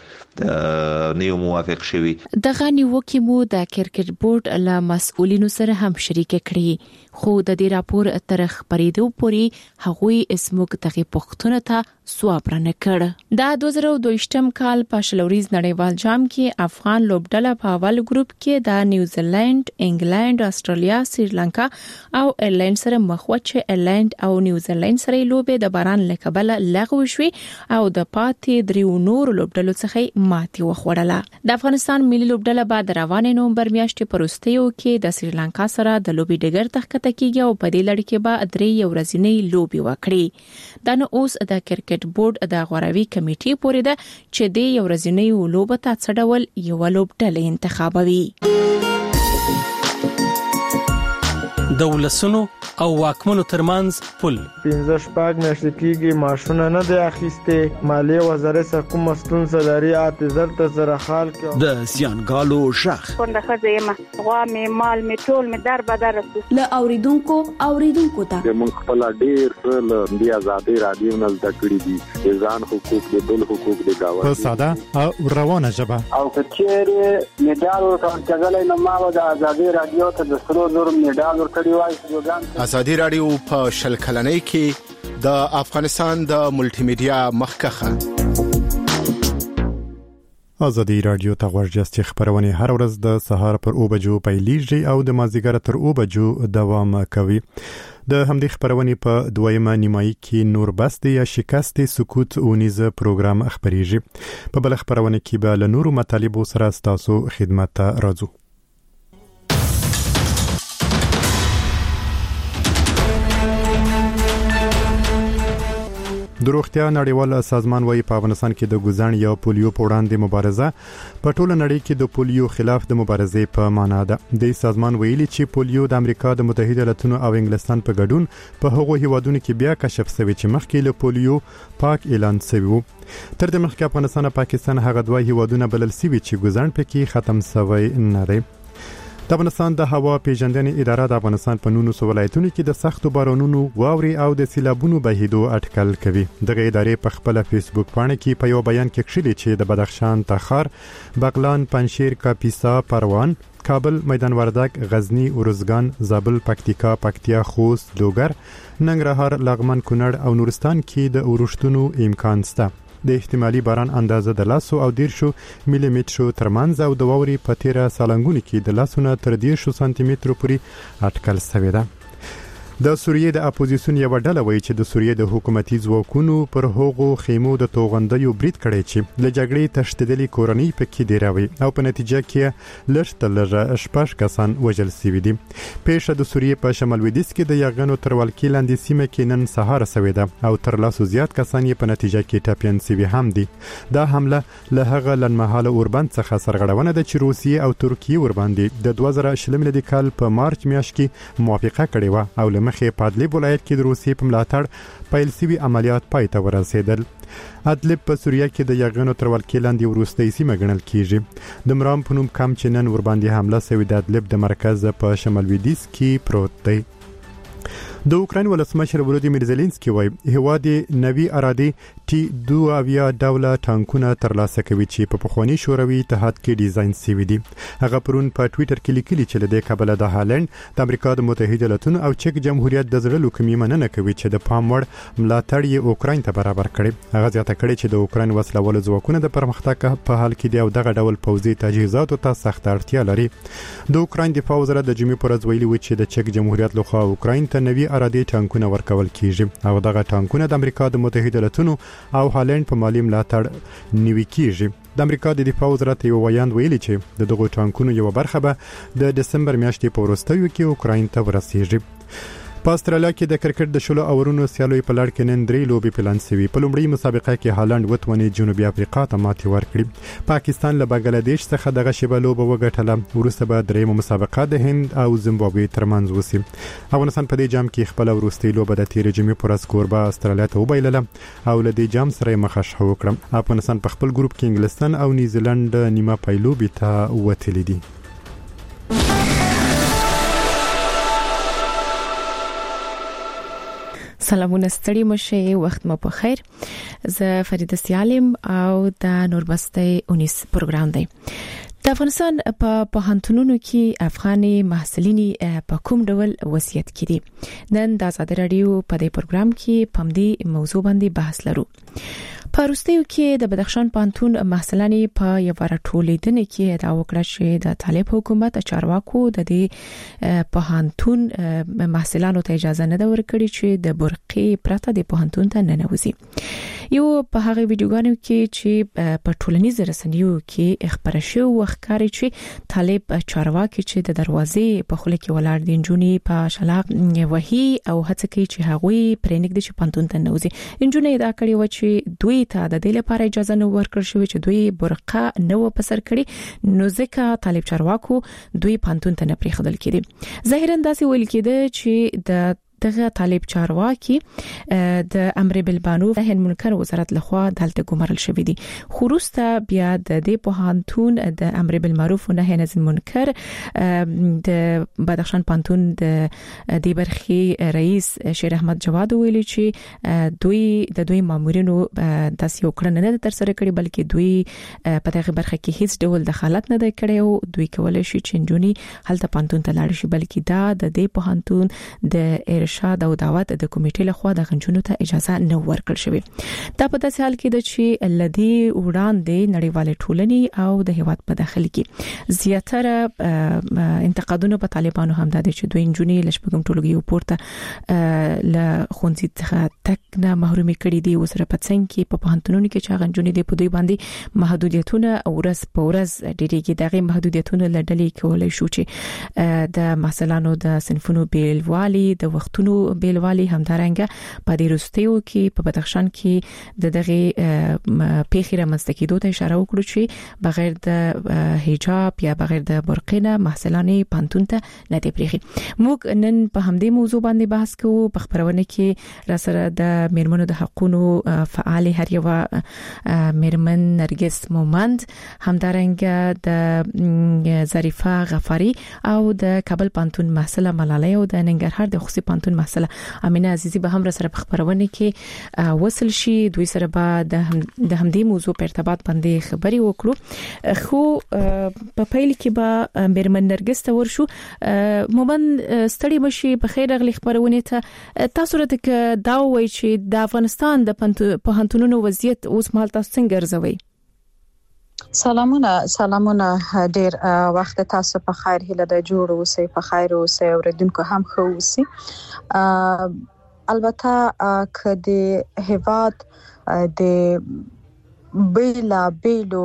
باندې نیو موافق شوي. د غنی وکیمو د کرکټ بورډ له مسؤلینو سره هم شریک کړي خو د دې راپور تر خبرېدو پورې هغوی اسموک تغي پختونه ته سواب رانه کړ. دا دوه زره دوه یم کال په شلوریز نړیوال جام کې افغان لوبډله په اول ګروپ کې د نیوزیلند، انګلند، استرالیا، سریلانکا او ایرلند سره مخ و چې ایرلند او نیوزیلند سره لوبې د باران لکبله لغوه شوې او د پاتې دریو نور لوبډلو څخه ماتې وخوړله. د افغانستان ملي لوبډله بعد روانه نومبر میاشتې پروستیو کې د سریلانکا سره د لوبې ډګر تخته کیږي او په دې لړ کې به درې ورځې لوبې وکړي. دا نو اوس د کرکټ بورډ د غوراوي کمیټې پورې ده چې د یو ورځې لوبه ته څه ډول یو لوبډله انتخابوي. د ولسونو او واکمنو ترمنځ پل پنځه شپږ میاشتې کېږي ماشونه نه دی اخیسته. مالیه وزارت سره کوم ستونزه لري اته زرته سره حال کې د زیانګالو شخ څنګه خزه ما غوا می مال می ټول می در بدر له اوریدونکو اوریدونکو ته د مونږ خپل ډیر څه د ازادي رادیو نل تکړی دي ځان حقوق د بل حقوق د گاوه په ساده او روانه ژبه او کچېره میډال ورکړل کېږي نو ما د ازادي رادیو ته د سرو زر میډال ورکړی وای. ازادي رادیو په شل کلنۍ کې د افغانستان د ملټي میډیا مخکخه. ازادي رادیو ته ورجستي خبرونه هر ورځ د سهار پر او بجو پیلیږي او د مازیګر تر او بجو دوام کوي. د همدې خبرونه په دویمه نیمایي کې نور بست یا شکست سکوت او نیزه پروګرام خبريږي. په بل خبرونه کې به له نورو مطالبو سره تاسو خدمت ته راځو. د روغتیا نړیوال سازمان وايي په افغانستان کې د ګوزن یا پولیو په وړاندې مبارزه په ټوله نړۍ کې د پولیو خلاف د مبارزې په معنا ده. د سازمان ویلي چې پولیو د امریکا د متحده ایالاتونو او انګلستان په ګډون په هغو هیوادونو کې بیا کشف شوی چې مخکې له پولیو پاک اعلان شوی وو. تر دې مخکې افغانستان او پاکستان هغه دوه هیوادونه بلل شوی چې ګوزن پکې ختم شوی نه دی. د افغانستان د هوا پیژندنې اداره د افغانستان په نونو ولایتونو کې د سختو بارانونو، واوري او د سیلابونو بهیدو اټکل کوي. دغه ادارې په خپل فیسبوک پاڼه کې په یو بیان کې کښلي چې د بدخشان، تخار، بغلان، پنجشیر، کاپیسا، پروان، کابل، میدان وردګ، غزنی، ارزګان، زابل، پکتیکا، پکتیا، خوست، لوګر، ننګرهار، لغمان، کونړ او نورستان کې د اورښتونو امکان شته. د احتمالي باران اندازه د لاسو او دیرشو ملي مترو ترمنځ او د واوري په تیره سالنګونو کې د لاسونه تر دیرشو سانتي مترو پورې اټکل شوی ده. د سوریې د اپوزیسیون یو ډله وایي چې د سوریې د حکومتي ځواکونو پر هغو خیمو د توغندیو برید کړی چې له جګړې تښتېدلې کورنۍ پکې ډیروي او په نتیجه کې لږ لږ شپږ کسان وژل شوي دي. پیښه د سوریې په شمال لویدیځ کې د یاغانو تر ولکې لاندې سیمه کې نن سهار شوې ده او تر لاسو زیات کسان یې په نتیجه کې ټپیان شوي هم دي. دا حمله له هغه لنمحاله اوربند څخه سرغړونه ده چې روسیې او ترکیه ورباندې د دوه زره شل میلادي کال په مارچ میاشت کې موافقه کړې و او له مخې په ادلب ولایت کې د روسیې په ملاتړ پیل شوي عملیات پای ته ورسېدل. ادلب په سوریه کې د یاغانو تر ولکې لاندې وروستۍ سیمه ګڼل کیږي. د مرام په نوم کم چې نن ورباندې حمله شوې د ادلب د مرکز په شمال لویدیځ کې پروت دی. د اوکراین ولسمشر ولودیمیر زيلنسکي وایي هیواد نوي اراده ټي دوه اویا ډوله ټانکونه ترلاسه کوي چې په پخوانی شوروي اتحاد کې ډیزاین شوی دي. هغه پرون په ټوئیټر کې لیکلي چې له دې کبله د هالند، د امریکا د متحده ایالاتونو او چک جمهوریت د زړه لوکمي مننه کوي چې د پام وړ ملاتړ یې اوکراین ته برابر کړي. هغه زیاته کړي چې د اوکراین وسلوال ځواکونه د پرمختګ په حال کې دي او دغه ډول پوځي تجهیزاتو ته سخت اړتیا لري. د اوکراین دفاع وزارت د جمعې پر ورځ ویلي و چې د چک جمهوریت لخوا اوکراین ته نوي اراده ټانکونه ورکول کیږي او دغه ټانکونه د امریکا د متحده ایالاتونو او هالند په مالی ملاتړ نیوي کیږي. د امریکا د دفاع وزارت یو ویاند ویلي چې د دغه ټانکونو یو برخه به د دسمبر میاشتې په وروستیو کې اوکراین ته ورسیږي. په استرالیا کې د کرکټ د شلو اورونو سیالي په لړ کې نن درې لوبې پلان شوي. په لومړۍ مسابقه کې هالند وتونی جنوبي افریقا ته ماتې ورکړه. پاکستان له بنگلاديش څخه دغه شیبه لوبه وګټله. وروسته به درېمه مسابقه د هند او زیمبابوې ترمنځ وسی. افغانستان په دې جام کې خپل وروستۍ لوبه د تیر جمعې پر ورځ کوربه استرالیا ته وبایلله او له دې جام سره مخه وکړه. افغانستان په خپل ګروپ کې انګلستان او نیوزیلند نیمه پایلوبې ته وتلی دي. سلامونه ستړي مشه وخت مو په خیر. زه فریده سیالم او د نوربستي اونیس پروګرام دی. د افغانستان په پوهنتونونو کې افغاني محصلینی په کوم ډول وضعیت کې دي؟ نن د آزاد رادیو په دې پروګرام کې پم دې موضوع باندې بحث لرو. په روسیې کې د بدخشان پانتون محصلانی په یو راټولیدنه کې دا وکړه چې د طالب حکومت چارواکو د دې پانتون محصلانو ته اجازه نه ورکړي چې د برقې پرته د پانتون ته ننوځي. یو په هغه ویډیوګانو کې چې په ټولنیزو رسنیو کې خبره شو وښکاري چې طالب چارواکي چې د دروازې په خوله کې ولاړ دي جونی په شلاق وهي او هڅه کوي چې هغوی پرېنګ د پانتون ته ننوځي. انجونې دا کړي و چې دوی ته د دې لپاره اجازه نه ورکړل شوې چې دوی برقه نه و پسر کړي نو ځکه طالب چارواکو دوی پانتون ته نه پریښودل کړي. ظاهرا داسې ویل کېده چې د دغه طالب چارواکي د امر بالمعروف د هند منکر وزارت لخوا دلته ګمارل شوې دي. خروسته بیا د دې پوهنتون د امر بالمعروف نه هند منکر د بدخشان پانتون د دې برخي رئیس شیر احمد جواد ویلي چې دوی د دوی مامورینو داسې یو کړنه نه تر سره کړې بلکې دوی په دغه برخه کې هیڅ ډول دخالت نه کړی او دوی کولای شي چې جونی هلته پانتون ته لاړ شي بلکې دا د دې پوهنتون د ارشاد او دعوت د کمیټې لخوا د غنجونو ته اجازه نه ورکړل شوې. دا په داسې حال کې د چې لدی وړاندې نړیوال ټولنې او د هیواد په داخل کې زیاتره انتقادونه په طالبانو هم د چې دوی جونی لشبګم ټولګي پورته ل خونځي څخه تک نه محرومي کړي دي وسره په څنګه کې په پوهنتونونو کې چې غنجونی دي په دوی باندې محدودیتونه او ورځ په ورځ ډېریږي. دغه محدودیتونه لړلې کولای شو چې د محصلانو د صنفونو بیلوالي د وخت نو بیلوالی همدارنګه په دې روستیو کې په بدخشان کې د دغه پیخي رامنځته کېدو ته اشاره وکړو چې بغیر د حجاب یا بغیر د برقینه محصلانې پانتون ته نه دی پریخي. موږ نن په همدې موضوع باندې بحث کوو. په خبرونه کې را سره د میرمنو د حقوقو فعال هر یو میرمن نرګس مومند همدارنګه د ظریفه غفاری او د کابل پانتون محصله ملاله او د ننګرهار د خصوصي پانتون محصله امینه عزیزی به هم سره په خبرونه کې وصل شي. دوی سره به د همدې موضوع په ارتباط باندې خبري وکړو. خو په پیل کې به میرمن نرګس ته ورشو. مومن ستړي مشي په خیر غلي خبرونه ته تاسو راته دا وایي چې د افغانستان د پوهنتونونو وضعیت اوس مهال تاسو څنګه ارزوي؟ سلامونه سلامونه ډیر وخت تاسو په خیر هله د جوړ اوسئ په خیر اوسئ اوریدونکو هم خو اوسئ. البته کدي هواد د بیلا بیلو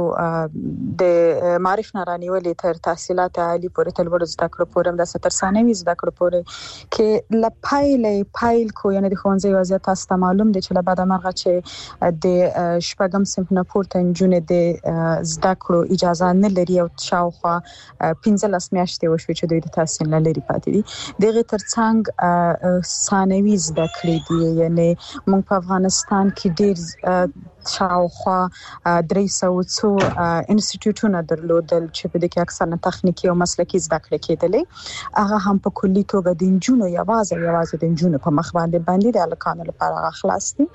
د معرف نارانیولې تر تحصیلات عالی پورې تل ورځ زده کړو پورم د ستر ثانوي زده کړو پورې کې لپایلې پایل کو یعنی د خونځي وضعیت تاسو معلوم دي چې له بعد مرغه چې د شپږم صنف نه پورته جون د زده کړو اجازه نه لري او شاوخوا پنځلس میاشتې وشوي چې دوی د تحصیل نه لري پاتې دي. دغه ترڅنګ ثانوي زده کړې دي یعنی موږ په افغانستان کې ډیر شاوخوا درې سوه څو انسټیټیوټونه درلودل چې په دې کې اکثره تخنیکی او مسلکی زده کړې کېدلې. هغه هم په کلی توګه د انجونو یوازې یوازې د انجونو په مخ باندې باندې د الکانو لپاره خلاص دي.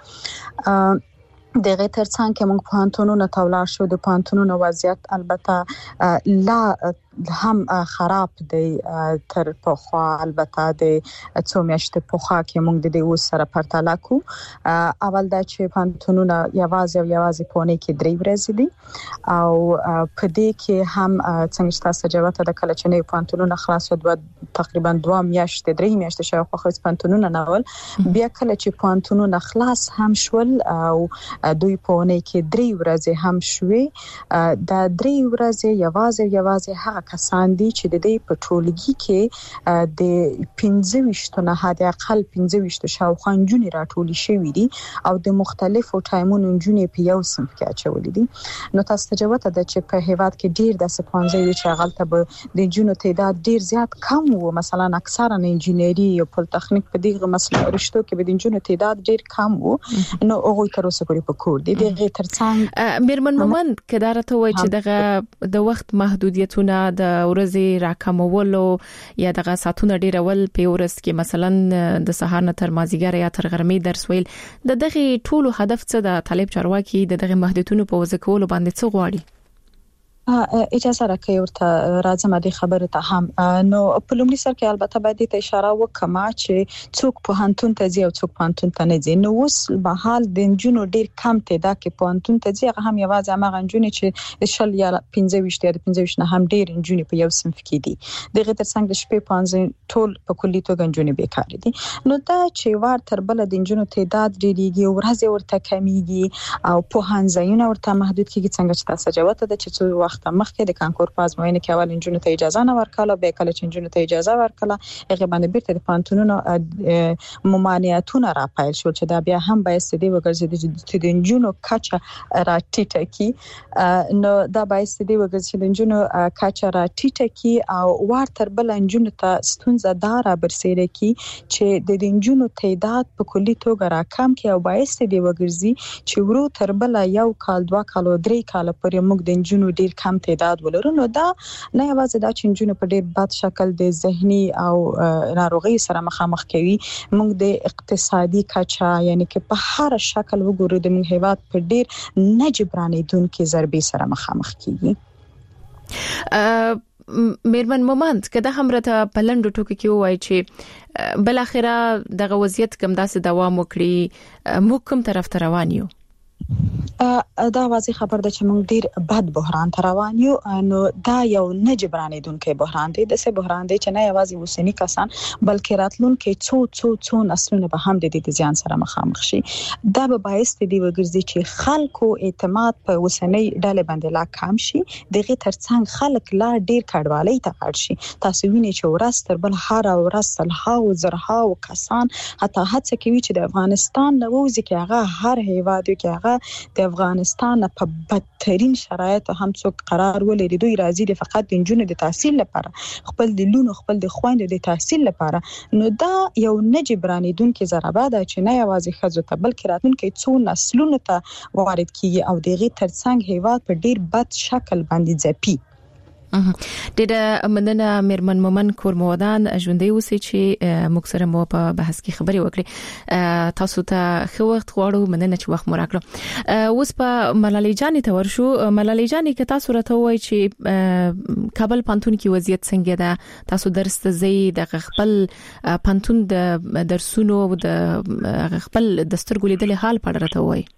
دغه ترڅنګ کې موږ پوهنتونونو ته ولاړ شو. د پوهنتونونو وضعیت البته لا هم خراب دی تر پخوا. البته د څو میاشتې پخوا کې موږ د دې اوس سره پرتله کو. اول دا چې پوهنتونونه یوازې او یوازې په اونۍ کې درې ورځې دي او په دې کې هم څنګه تاسو جواب ته د کله چې نه پوهنتونونه خلاص شو تقریبا دوه میاشتې درې میاشتې شاوخوا خو پوهنتونونه ناول بیا کله چې پوهنتونونه خلاص هم شول او دوی په اونۍ کې درې ورځې هم شوې. دا درې ورځې یوازې یوازې هغه کسان دي چې د دې په ټولګي کې د پنځه ویشت نه حد اقل پنځه ویشت شاوخوا جونې راټولي شوې دي او د مختلفو ټایمونو جونې په یو صنف کې اچولې دي. نو تاسو ته جواب ده چې په هیواد کې ډیر د سپانځي چې غلطه به د جونو تعداد ډیر زیات کم وو. مثلا اکثرا انجینری او پولیټیکنیک په دغه مسله رښتو کې به د جونو تعداد ډیر کم وو. نو هغه تر اوسه پورې په کور دي. دغه ترڅنګ میرمن مومن کدارته وای چې دغه د وخت محدودیتونه د ورځې راکمولو یا دغه ساتونه ډیرول په ورځ کې مثلا د سهار نه تر مازیګر یا تر غرمې درس ویل د دغه ټولو هدف څه د طالب چارواکي د دغه محدودیتونو په وځ کولو باندې څه غواړي؟ اجازه راکړئ ورته راځم د خبره ته هم نو په لومړي سر کې البته باید ته اشاره وکما چې څوک په هانتون ته ځي او څوک په هانتون ته نه ځي نو اوس په حال د جنونو ډیر کم تعداد کې په هانتون ته ځي هغه هم یوازې هغه جنونو چې شل یا پنځه ویشت یا پنځه ویشت نه هم ډیر جنونو په یو صنف کې دي دغه ترڅنګ د شپې پنځه ټول په کلی توګه جنونو بیکار دي نو دا چې وار تر بل د جنونو تعداد ډیریږي او ورځ ورته کمیږي او په هانځایونه ورته محدود کیږي څنګه چې تاسو جواب ته د چې وخت مخکې د کانکور په ازموینه کې اول انجونو ته اجازه نه ورکاله به کله چې انجونو ته اجازه ورکاله هغه باندې بیرته د پانتونونو ممانعتونه را پایل شو چې دا بیا هم باید ستدي وګرځي چې د انجونو کچا را ټیټه کی نو دا باید ستدي وګرځي چې د انجونو کچا را ټیټه کی او وار تر بل انجونو ته ستونزه دار برسېره کی چې د انجونو تعداد په کلی توګه را کم کی او باید ستدي وګرځي چې ورو تر بل یو کال دوا کال او درې کال پورې موږ د انجونو ډیر کم تعداد ولرو نو دا نه یوازې دا چې انجونو په ډیر بد شکل د ذهني او ناروغي سره مخامخ کوي موږ د اقتصادي کچا یعنی چې په هر شکل وګورو د موږ هیواد په ډیر نجبرانیدونکو ضربې سره مخامخ کیږي میرمن مومند کده همرته پلندو ټوکی کې وای چې بل اخره دغه وضعیت کم داسې دوام وکړي موږ کوم طرف ته روان یو دا واضح خبر ده چې موږ ډیر بد بحران ته روان یو نو دا یو نجبرانیدونکو بحران دی د څه بحران دی چې نه یوازې وسنی کسان بلکې راتلونکو څو څو څو نسلونه به هم د دې ځان سره مخامخ شي دا به باعث دی وګرځي چې خلکو اعتماد په وسنی ډلې باندې لا کم شي دغه ترڅنګ خلک لا ډیر کډوالۍ ته اړ شي تاسو وینئ چې ورځ تر بل هر ورځ سلها او زرها او کسان حتی هڅه کوي چې د افغانستان د وځي کې هغه هر هیواد کې هغه د افغانستان په بدترین شرایط هم څوک قرار ولري دوی راځي د فقط د جنونو د تحصیل لپاره خپل د لونو خپل د خويندو د تحصیل لپاره نو دا یو نجبرانیدونکو ضربه ده چې نه یوازې خزو ته بلکې راتلونکو څو نسلونو ته وارد کیږي او دغه ترڅنګ هیواد په ډیر بد شکل باندې ځپي د مننه میرمن مومن کورمودان ژوندۍ اوسې چې موږ سره مو په بحث کې خبرې وکړې تاسو ته خو وخت غواړو مننه چې وخت مو راکړو اوس په ملالۍ جان ته ورشو ملالۍ جان کې تاسو راته وایي چې کابل پانتون کې وضعیت څنګه ده تاسو درس ته زی د خپل پانتون د درسونو او د خپل دستور ګلیدل حال پړ راته وایي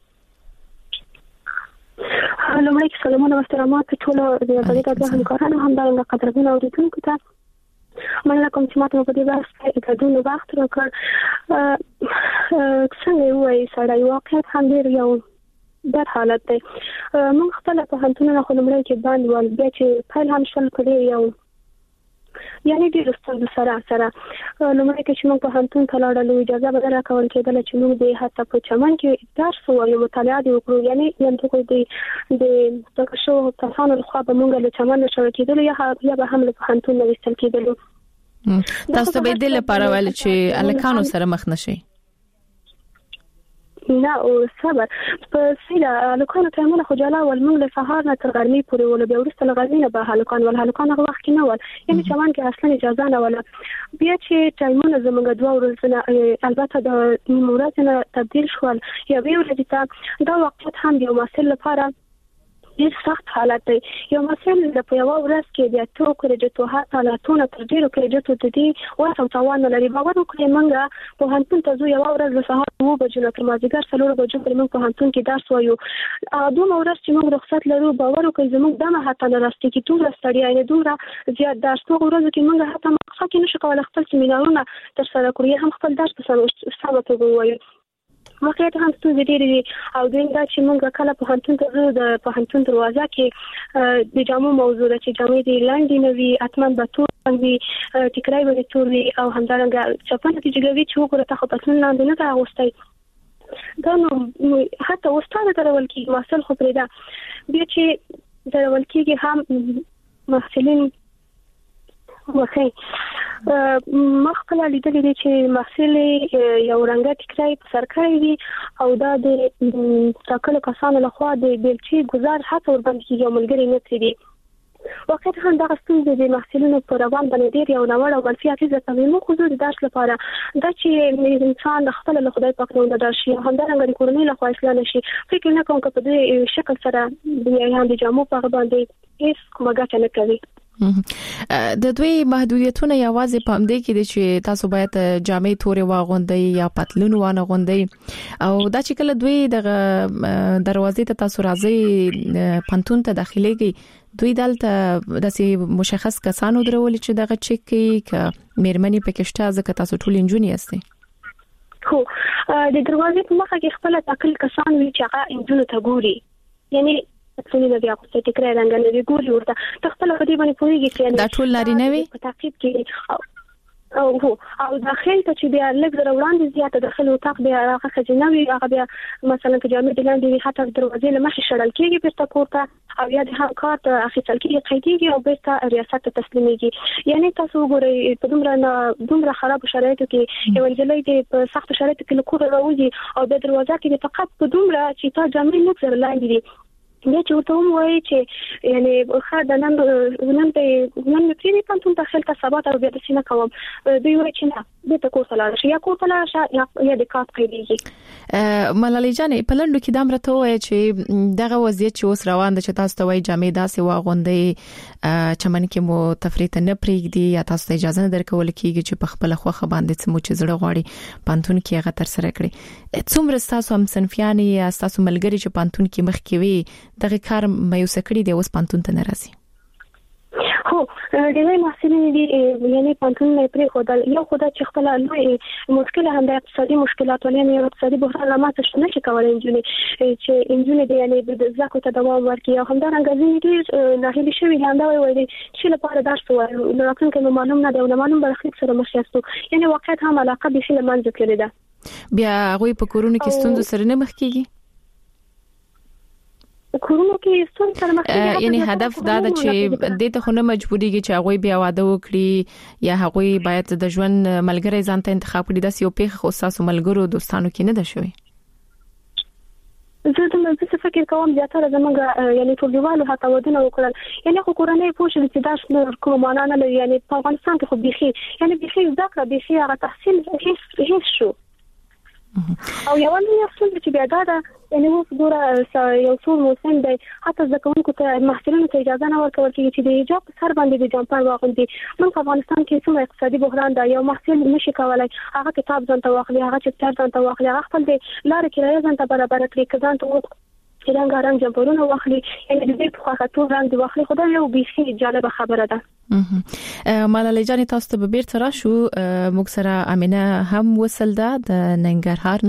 لومړی سلامونه او احترامات ټول د بریټا د همکارانو همدارنګه قدرمنو اوریدونکو ته مننه کوم چې ماته په دې بحث کې ګډون وخت راکړ څنګه وایي سړی واقعیت هم ډیر یو بد حالت دی موږ خپل په هانتونو خو لومړی کې باندې ول بیا چې فایل هم شل کړی یو یعنی ډیر ستاسو سره سره لومړی کې چې موږ په هانتون ته لاړو اجازه بدل کول کېدل چې موږ د حتی په چمن کې درس وایو مطالعه وکړو یعنی یم ته کوی د د شو کسانو خو به موږ له چمن نشو کېدل یا یا به هم له هانتون نه وستل کېدل تاسو به د لپاره ول چې الکانو سره مخ نشي نه او صبر په سیده الکانو ته موږ خو جلا ول موږ له سهار نه تر غرمې پورې ول بیا ورسته غرمې نه به الکان ول الکان هغه وخت نه ول یعنی چمن کې اصلا اجازه نه ول بیا چې ټایمونه زموږ دوه ورځې البته د مورات نه تبدیل شول یا به ورځې ته دا وخت هم یو مسل لپاره ډیر سخت حالت دی یو مسل د په یو ورځ کې بیا تو کړجټو هاته لا تونه تر ډیرو کړجټو د دې واسو توان لري باور وکړئ موږ په هانتون ته زو یو ورځ له سهار وو بجو تر مازیګر څلور بجو پر موږ په هانتون کې درس وایو دوه ورځ چې موږ رخصت لرو باور وکړئ زموږ دمه هاته نه راستي کې ټول ستړي نه دوره زیات درس په ورځ کې موږ هاته مخه کې نشو کولای خپل سیمینارونه تر سره کړو هم خپل درس په سمه توګه وایو واقعیت هم ستونزې ډېرې دي او دویم دا چې موږ کله په هانتون ته ځو د په هانتون دروازه کې د جامو موضوع ده چې جامې دې لاندې نه وي اتمن به تور وي ټیکرای به تور وي او همدارنګه چپن نتیجه کوي چې وګوره ته خو پتلون لاندې نه راغوستی دا نو حتی استاد درول کېږي محصل خو پرې ده بیا چې درول کېږي هم محصلین وخی مخکله لیدلې دي چې محصل یو رنګه ټیکرای په سر کړی وي او دا د ټاکلو کسانو لخوا د بیلچې گزار حتی ور باندې یو ملګری نه تری واقعا هم دا ستونزې د محصلینو پر روان باندې ډیر یو نوړ او منفي اغیزه کوي. مو خو د درس لپاره دا چې انسان خپل له خدای پاک نه درشي هم دا رنګ د کورنۍ له خوا اصلاح نشي. فکر نه کوم چې په دې شکل سره د یان د جامو په باندې هیڅ کومه ګټه نه کوي. د دوی محدودیتونه یوازې په همدې کې دي چې تاسو باید جامې تورې واغوندئ یا پتلون وانه غوندئ او دا چې کله دوی د دروازې ته تاسو راځي پانتون ته داخليږي دوی دلته د مشخص کسانو درول چې دغه چک کوي ک میرمنې پکشته ځکه تاسو ټول انجونی یاستئ. خو د دروازې په مخه کې خپل تاکل کسان وی چې هغه انجونو ته ګوري یعنی څنګه د بیا په تکرار رنګ نه ګوري ورته تخپل په دې باندې پوریږي چې دا ټول نارینه وي په تعقیب کې او هو او داخل ته چې بیا لږ در وړاندې زیاته داخل وطاق بیا هغه خجنوي هغه بیا مثلا په جامع دلان دی حتی دروازې له مخې شړل کېږي په تکورته او یا د هر کار ته اخیستل کېږي قیدیږي او بیرته ریاست ته تسلیمېږي. یعنی تاسو وګورئ په دومره دومره خراب شرایطو کې یو ځلې د په سخت شرایطو کې له کوره راوځي او د دروازه کې فقط په دومره چې تا جامع نه تر لاندې دي یا چې ورته وایي چې یعنی خا د نن نن په نن په پانتون داخل کا سبا ته بیا د سینه کوم دوی وایي چې نه د تکو سلام شي یا کو سلام شي یا د کاپ قیدیږي. ملالۍ جانې په لندو کې دام راته وایي چې دغه وضعیت چې اوس روان ده چې تاسو ته وایي جامې داسې واغوندې چمن کې مو تفریط نه پریږدي یا تاسو ته اجازه نه درکول کیږي چې په خپل خوخه باندې څه مو چې زړه غواړي پانتون کې هغه تر سره کړی. څومره تاسو هم صنفيان یا تاسو ملګری چې پانتون کې مخ کې وي دغه کار مې وسکړی دی اوس پانتون ته ناراضي. هو د دې محصلین دي یعنی پانتون نه پرې خدای یو خدای چې خپل لوی مشکل هم د اقتصادي مشکلات ولې نه اقتصادي بحران لامل څه نه شي کولای انجونی چې انجونی دی یعنی د ځکه ته دوام ورکړي او هم دا رنګ دي نه هلي شوی هم دا وایي چې لپاره درس وایي نو راکن کې معلوم نه دی نو معلوم برخلیک سره مخ یاستو یعنی واقعیت هم علاقه به شي لمنځ کړی ده. بیا غوي په کورونو کې ستوند سره نه مخ کیږي کورونو کې ستون سره مخ کیږي یعنی هدف دا ده چې د ته خونه مجبوريږي چې هغه بیا واده وکړي یا هغه باید د ژوند ملګری ځان ته انتخاب کړي د سیو پیخ خو تاسو ملګرو دوستانو کې نه ده شوی. زه د مې څه فکر کوم زیاتره زمونږ یعنی ټولګیوالو هڅه ودونه وکړل یعنی خو کورنۍ پوښتنه چې داس کوم معنا نه لري یعنی په افغانستان کې خو بيخي یعنی بيخي ذکر بيخي هغه تحصیل هیڅ هیڅ شو او یو نه یو څه چې بیا دا یعنی اوس ګوره یو څو موسم دی حتی ځکهونکو ته محصلینو ته اجازه نه ورکول کېږي چې د حجاب سر باندې د جامپر واغوندي. موږ په افغانستان کې څومره اقتصادي بحران دی یو محصل نشي کولای هغه کتاب ځان ته واخلي هغه چې ځان ته واخلي هغه خپل د لارې کرایه ځان ته برابر کړي ځان ته رنګ رنګ جمپرونه واخلي یعنی د دې په خاطر ټول رنګ دی واخلي خدای یو بيخي جالب خبره ده. ملالۍ جان تاسو ته به بیرته راشو موږ سره امینه هم وصل ده د ننګرهار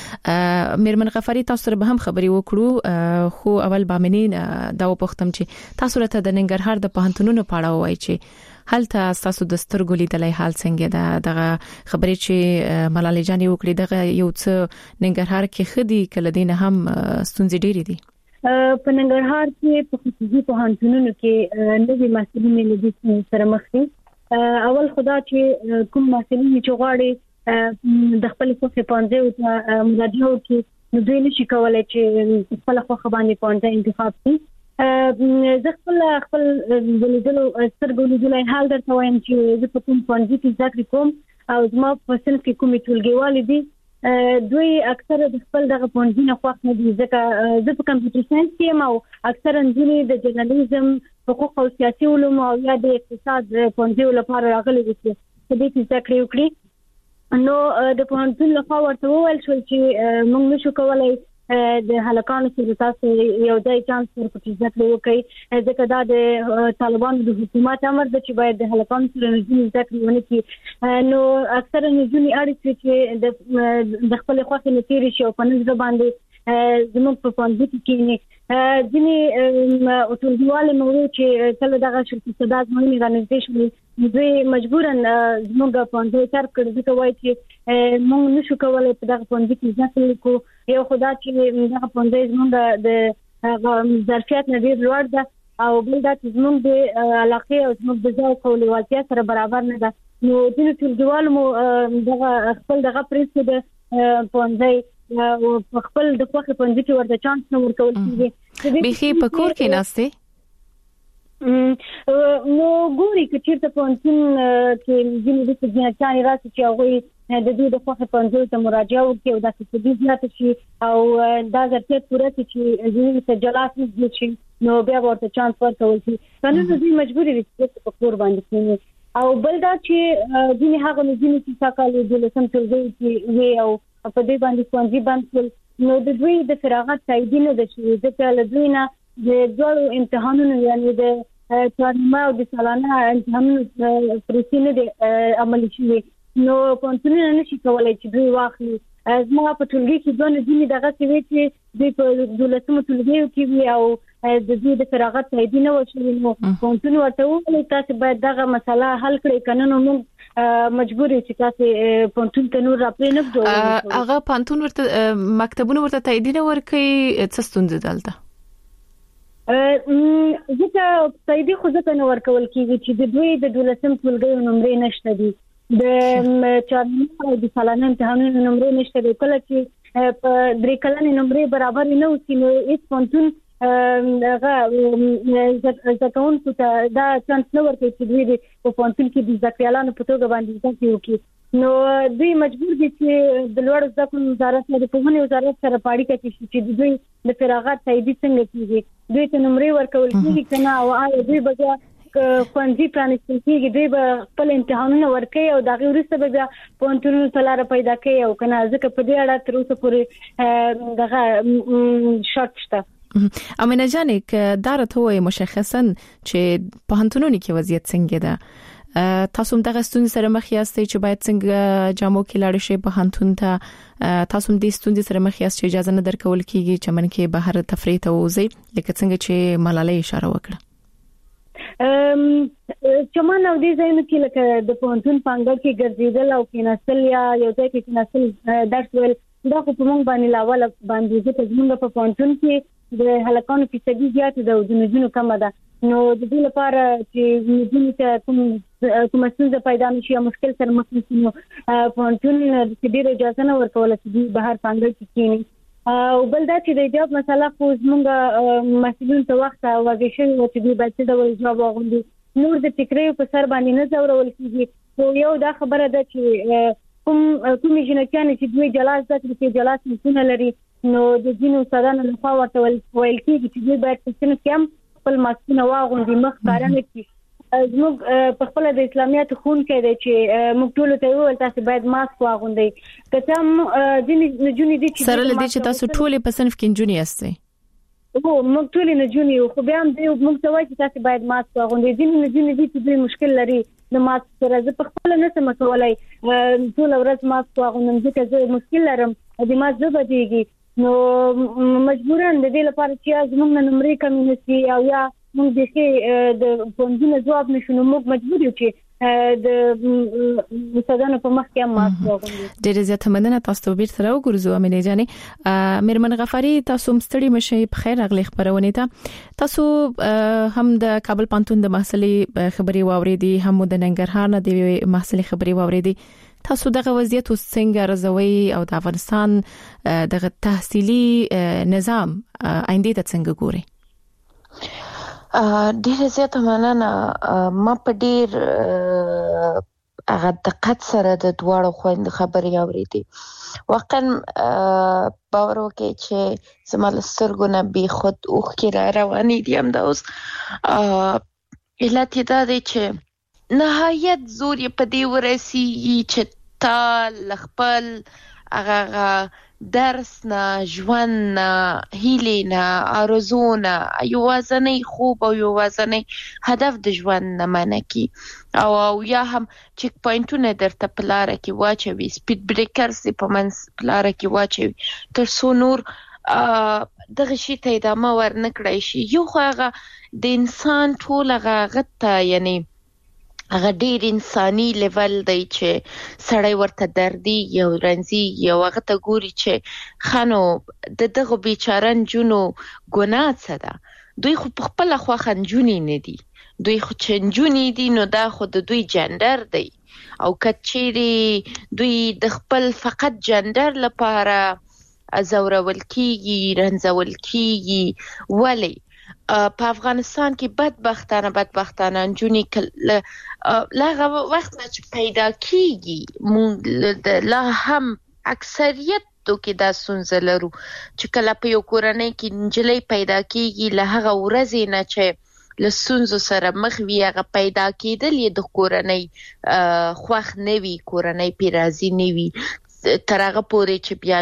نه میرمن غفاری تاسو سره به هم خبري وکړو خو اول بامنین دا وپختم چې تاسو راته د ننګرهار د پوهنتونونو په اړه وایي چې هلته تاسو د سترګو لیدلای حال څنګه ده دغه خبرې چې ملالۍ جان وکړي دغه یو څه ننګرهار کې خدي کله دین هم ستونزې ډېری دي په ننګرهار کې په خصوصي پوهنتونونو کې نوې محصلین له دې سره مخ دي. اول خدا چې کوم محصلین چې غواړي د خپل خوښه پانځه او مراجعه وکړي نو دوی نشي کولای چې خپل خوښه باندې پانځه انتخاب کړي. زه خپل خپل ولیدلو سترګو لیدلای حال درته وایم چې زه په کوم پانځه کې ذکر کوم او زما په سن کې کومې ټولګیوالې دي دوی اکثره د خپل دغه پانځه خوښ نه دي ځکه زه په کمپیوټر ساينس کې ما اکثره انځونې د جرنالیزم حقوق او سیاسي علوم او یا د اقتصاد پانځه لپاره راغلي دي چې دې کې ذکر وکړي نو د پانځه لپاره ورته وویل شو چې موږ نشو کولای د هلکانو سره تاسو یو ځای چانس ورکړئ چې ذکر وکړي ځکه دا د طالبانو د حکومت امر دی چې باید د هلکانو سره نږدې ذکر ونه کړي نو اکثره نجونې اړ چې د د خپل خوښه نتیری شي او په نظر باندې زموږ په پاندې کې نه ځینې ټولګیوال نو چې کله دغه شرکت صدات مهمه غنځې دوی مجبورن زموږ په پاندې تر کړی ځکه وایي چې موږ نشو کولای په دغه پاندې کې ځکه کو یو خدای چې دغه پاندې زموږ د ظرفیت نه ډیر لوړ ده او بل دا چې زموږ د علاقې او زموږ د ځای او لیوالتیا سره برابر نه ده نو ځینې ټولګیوال مو دغه خپل دغه پریس د پاندې او خپل د خوخه پنځه کې ورته چانس نه ورکول کیږي بيخي په کور کې ناشته نو ګوري چې چیرته پونتون کې ځینې د ځینې راسي چې هغه د دې د خوخه پونتون ته مراجعه وکړي او د څه زیات شي او دا ځکه پوره چې ځینې ته جلاس نه شي نو بیا ورته چانس ورکول شي قانون دې مجبوري دي چې په کور باندې کړي او بل دا چې ځینې هغه ځینې چې ساکالو د لسم ترځي چې وي او په دې باندې څنګه باندې نو د دوی د فراغت تایید نه د شي د لدوینه د دوه امتحانونو یعنی د چارما او د سالانه امتحانونو پروسې نه د عملي شوي نو پونتونه نشي کولای چې دوی واخلي زما په ټولګي کې دوه ځینې دغه څه چې د په دولتمو ټولګیو کې وي او د دې د فراغت تایید نه وشي نو پونتونه ورته وایي تاسو باید دغه مسله حل کړئ کنه نو موږ مجبور یو چې تاسو پونتون ته نور راپرې نه دوه هغه پونتون ورته مکتبونه ورته تایید نه ورکړي څه ستونزه دلته ځکه تایید خو ځکه نه ورکول کیږي چې د دوی د دولتم ټولګي نمرې نشته دي د چارما او د سالانه امتحانونو نمرې نشته دي کله چې په درې کلنې نمرې برابر نه وسی نو هیڅ پونتون هغه ځکهون ته دا چانس نه ورکوي چې دوی په پونتون کې د ځکهیالانو په توګه باندې ځکه وکړي نو دوی مجبور دي چې د لوړ زده کړو وزارت د پوهنې وزارت سره پاړیکه کوي چې دوی د فراغت تایید څنګه کیږي دوی ته نمرې ورکول کیږي کنه او آیا دوی به کوانځي پرانیستل کیږي دوی به خپل امتحانونه ورکوي او دا غي ورسته به پونتونو تلاره پیدا کوي او کنه ځکه په دې اړه تر اوسه پورې دغه شرط شته امینه جانې ک دارته وای مشخصا چې په هنتونونی کې وضعیت څنګه ده تاسو هم دغه ستونزې سره مخ یاستئ چې باید څنګه جامو کې لاړ شي په هنتون ته تاسو هم د ستونزې سره مخ یاست چې اجازه نه درکول کیږي چې من کې بهر تفریح ته وځي لکه څنګه چې ملالۍ اشاره وکړه ام چمن او دې ځایونو کې لکه د پونتون پانګه کې ګرځیدل او کیناستل یا یو ځای کې کیناستل درس ویل دا خو په موږ باندې لاول باندې چې زموږ په پونتون کې د هلکانو فیصدي زیات ده او د نجونو کم ده نو د دې لپاره چې نجونو ته کوم کوم څه پیدا نشي او مشکل سره مخ نشي نو پونتون د دې اجازه نه ورکول چې بهر پانګه کې کینی او بل دا چې د جواب مسله خو زموږ مسؤلین ته وخت او واضح شوی و چې د بچی د جواب غوندي نور د فکرې په سر باندې نه زورول کیږي خو یو دا خبره ده چې کوم کوم جنکان چې دوی جلاس ذکر کې جلاس نه لري نو د جنو سادانه لخوا ورته ویل کیږي چې دوی باید څنګه کم خپل ماسکونه واغوندي مخ کارنه کی زموږ په خپل د اسلامیت خون کې دی چې موږ ټول ته ویل تاسو باید ماسک واغوندئ کته ځینې نجونې دي چې سره لدی چې تاسو ټول په صنف کې نجونې یاستئ او موږ ټول نجونې خو بیا هم دی موږ ته وایي چې تاسو باید ماسک واغوندئ ځینې نجونې دي چې دوی مشکل لري د ماسک سره زه په خپل نه سم کولای ټول ورځ ماسک واغوندم ځکه زه مشکل لرم د ما زبه دیږي نو مجبورن د دې لپاره چې زموږ نمرې کم نشي او یا موږ د کې د پوندونو جواب نشو نو موږ مجبور یو چې د مستدانو په مخ کې ماسک واغوندو. ډېر زیات مننه تاسو ته بیرته راوګرځو امینه جانې میرمن غفاری تاسو مستړي مشي په خیر اغلی خبرونه ته تاسو هم د کابل پانتون د محصلي خبري واوریدي هم د ننګرهار نه د محصلي خبري واوریدي تاسو دغه وضعیت څنګه رضوي او د افغانستان دغه تحصیلي نظام آینده ته څنګه ګوري؟ ډېر زیات مننه ما په ډېر هغه دقت سره د دواړو خويند خبرې اوریدي واقعا باور وکړئ چې زما له سترګو نه بې خود اوښکې را روانې دي همدا اوس علت یې دا دی چې نهایت زور یې په دې ورسیږي چې تا له خپل هغه درس نه ژوند نه هیلې نه آرزو نه یوازینی خوب او یوازینی هدف د ژوند نه منع کی او او یا هم چک پوینټونه درته په لاره کې واچوي سپیډ بریکرز په منځ په لاره کې واچوي تر څو نور دغه شی ته ادامه ورنکړی شي یو خو هغه د انسان ټول هغه غته یعنی هغه ډیر انساني لیول دی چې سړی ورته دردي یو رنځي یو هغه ته ګوري چې خانو د دغه بیچاره نجونو ګناه څه ده دوی خو په خپله خوښه نجونې نه دي دوی خو چې نجونې دي نو دا خو د دوی جنډر دی او که چیرې دوی د خپل فقط جنډر لپاره ازورول کیږي رنځول کیږي ولی په افغانستان کې بدبختانه بدبختانه جونی کله لا وخت چې پیدا کیږي مونږ لا هم اکثریت تو کې دا سنځ لرو چې کله په یو کورنۍ کې نجلۍ پیدا کیږي له هغه ورځې نه چې لسونزو سره مخ وی هغه پیدا کېدل یې د کورنۍ خوخ نوي کورنۍ پیرازي نوي ترغه پورې چې بیا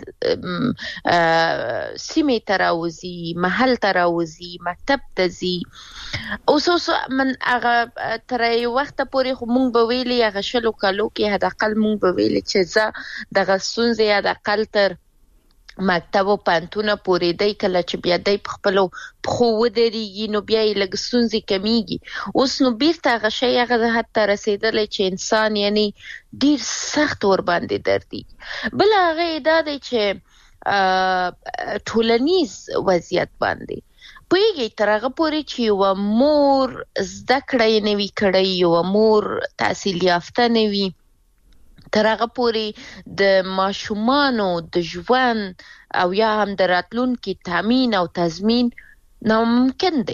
سیمه تراوزی محل تراوزی مکتب تزي اوس اوس من هغه ترې وخت پورې مونږ به ویلي هغه شلو کالو کې هدا قل مونږ به ویلي چې زه د غسونځ یا د قلتر مکتب او پانتونه پورې دای کله چې بیا دای په خپل خو ودرېږي نو بیا یې لږ سونځي کمیږي اوس نو بیرته هغه شی هغه حتی رسیدلی چې انسان یعنی ډیر سخت ور باندې دردي بل هغه دا دی چې ټولنیز وضعیت باندې پویږي ترغه پورې چې یو مور زده کړې نوي کړې یو مور تحصیل یافته نوي ترغه پورې د ماشومانو د ژوند او یا هم د راتلونکي تامین او تضمین ناممکن دی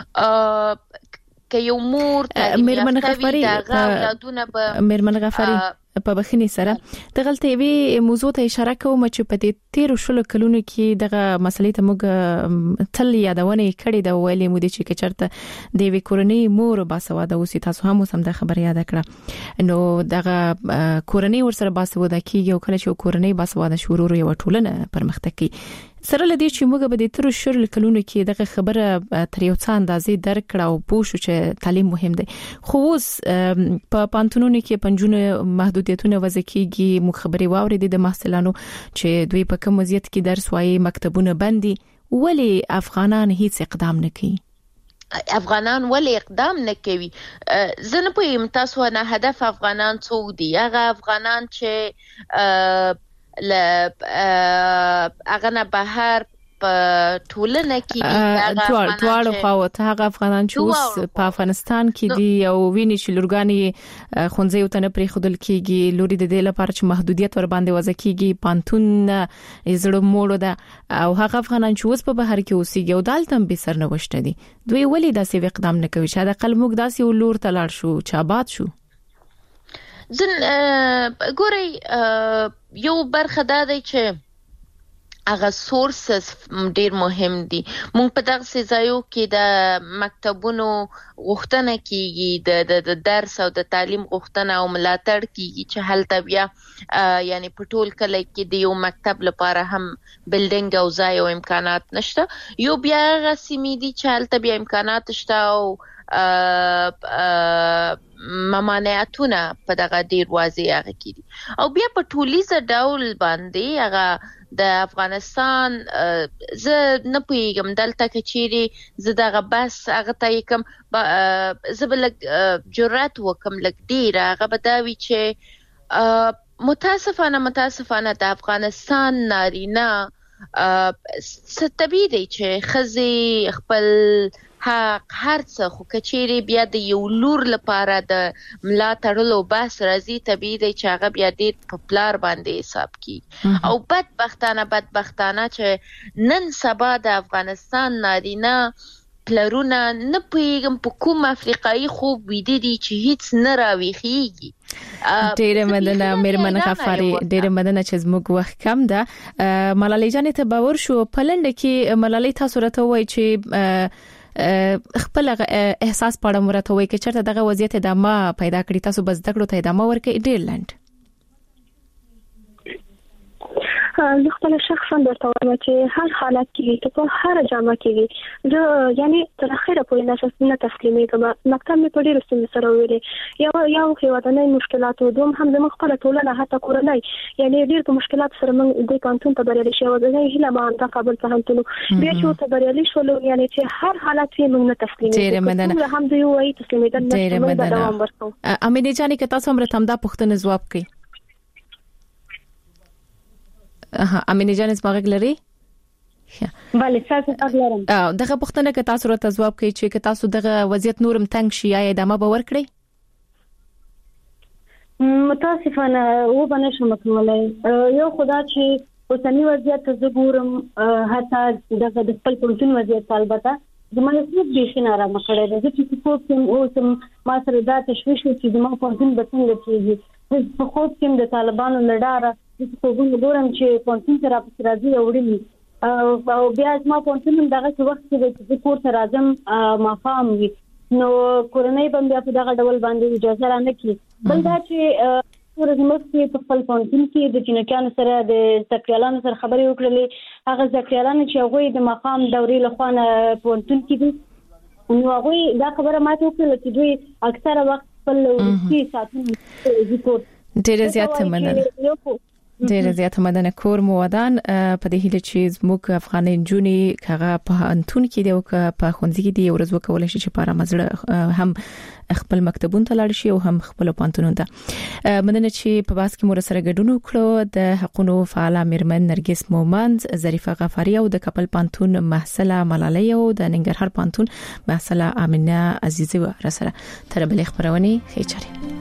که یو مور تعلیم یافته وي دغه اولادونه به میرمن غفاری په بخښنې سره د غلطۍ وی موضوع ته اشاره کوم چې په دې تیر شلو کلونو کې دغه مسلې ته موږ تل یادونه کړې دا ویلې مو دي چې چرته د وی کورنۍ مور باسواده اوسې تاسو هم سم د خبر یاد کړه نو دغه کورنۍ ورسره باسواده کیږي او کله چې کورنۍ باسواده شروع یو ټولنه پرمختګ کوي سره لدی چې موږ به د تیر شلو کلونو کې دغه خبره تر یو څه اندازې درک کړه او پوه شو چې تعلیم مهم دی خو اوس په پانتونونو کې پنځونه محدودیتونه وضع کیږي مخبري واوري د محصلانو چې دوی په کوم وضعیت کې درس وایي مکتبونه بندي ولی افغانان هیڅ اقدام نه کوي افغانان ولی اقدام نه کوي زه نه پوهیم تاسو نه هدف افغانان څوک دي هغه افغانان چې ل اغه نه بهر په ټولنه کې هغه ټول خو ته هغه افغانان چې اوس په افغانستان کې دي او ویني چې لورګانی خونځي او تنه پرې خودل کېږي لوري د دې لپاره چې محدودیت ور باندې وځي کېږي پانتون زړه موړو ده او هغه افغانان چې اوس په بهر کې اوسېږي او دالته به سر نه وشته دي دوی ولې داسې اقدام نه کوي چې دا قلموک داسې ولور تلاړ شو چې آباد شو زن ګوري یو برخه دا دی چې هغه سورسز ډیر مهم دي مونږ په دغه ځایو کې د مکتبونو غوښتنه کیږي د درس او د تعلیم غوښتنه او ملاتړ کیږي چې هلته بیا یعنی په ټول کله کې د یو مکتب لپاره هم بلډینګ او ځای او امکانات نشته یو بیا هغه سیمې دي چې هلته بیا امکانات شته او ممانعتونه په دغه ډیر واضح هغه کیدي او بیا په ټولیزه ډول باندې هغه د افغانستان زه نه پوهیږم دلته کچيري زه دغه بس هغه ته کوم زه بل جرأت وکم لګ ډیر هغه بداوی چې متاسفانه متاسفانه د افغانستان نارینه ستبي دي چې خزي خپل حق هر څه خو کچيري بیا د یو لور لپاره د ملا تړلو بس راځي طبيعي دی چې هغه بیا د پپلار باندې حساب کی او بدبختانه بدبختانه چې نن سبا د افغانستان نارینه پلرونه نه پیغام په کوم افریقایي خوب ویدي دي چې هیڅ نه راويخيږي ډېر مدنه میرمن غفاری ډېر مدنه چې زموږ وخت کم ده ملالۍ جان ته باور شو پلند کې ملالۍ تاسو راته وای چې خپل احساس پړم ورته وای چې چرته دغه وضعیت ادامه پیدا کړی تاسو بس دکړو ته ادامه ورکړئ ډیرلند زه خپل شخصا درته وایم چې هر حالت کې په هر جامه کې زه یعنی تر اخره پورې نه نه تسلیمېږم مکتب مې په ډېرو ستونزو سره ویلې یو یو هېوادنۍ مشکلات و دوم هم زموږ خپله ټولنه حتی کورنۍ یعنی ډېر په مشکلات سره موږ د پانتون ته بریالي شو د هیله ما د کابل پوهنتون بیا چې ته بریالي شول یعنی چې هر حالت کې موږ نه تسلیمېږو هم دوی وایي تسلیمېدل نه موږ دوام ورکوو امینه جان که تاسو هم رتم دا پوښتنه جواب کړئ اها امینه جان اسماغ لري بله تاسو اغلرم دغه پوښتنه که تاسو راته جواب کړئ چې که تاسو دغه وضعیت نورم تنگ شي یا ادامه به ورکړئ متاسفانه و بنشم کولای یو خدا چې اوسنی وضعیت زه ګورم حتی دغه د خپل پروتین وضعیت البته زما هیڅ به شي نارامه کړی دی چې څوک کوم اوس ما سره دا تشویش چې زما پونتون به څنګه کیږي په خوب کې د طالبانو لړاره د کوګون ګورم چې پونتون سره په راځي وړي او بیا زما پونتون دغه وخت کې د کور ته راځم ما فهم وي نو کورنۍ باندې په دغه ډول باندې اجازه رانه کی بل دا چې ورزموږ کې په خپل پونتون کې د جنکانو سره د زکريالانو سره خبرې وکړلې هغه زکريالانو چې هغه د مقام دورې لخوانه پونتون کې دي نو هغه دا خبره ماته وکړه چې دوی اکثره وخت خپل ورسي ساتنه ذکر ډېر زیات مننه ډېر زیات مننه کور مودان په دې هیله چې زموږ افغاني جونی کغه په انتون کې دی او په خونځي کې دی ورځ وکول شي چې پاره مزړه هم خپل مکتبون ته لاړ شي او هم خپل پانتونون ته مننه چې په باس کې مور سره ګډون وکړو د حقوقو فعال میرمن نرګس مومند ظریفه غفاری او د خپل پانتون محسله ملالۍ او د ننګرهار پانتون محسله امینه عزیزی و سره تر بل خبرونه خېچاري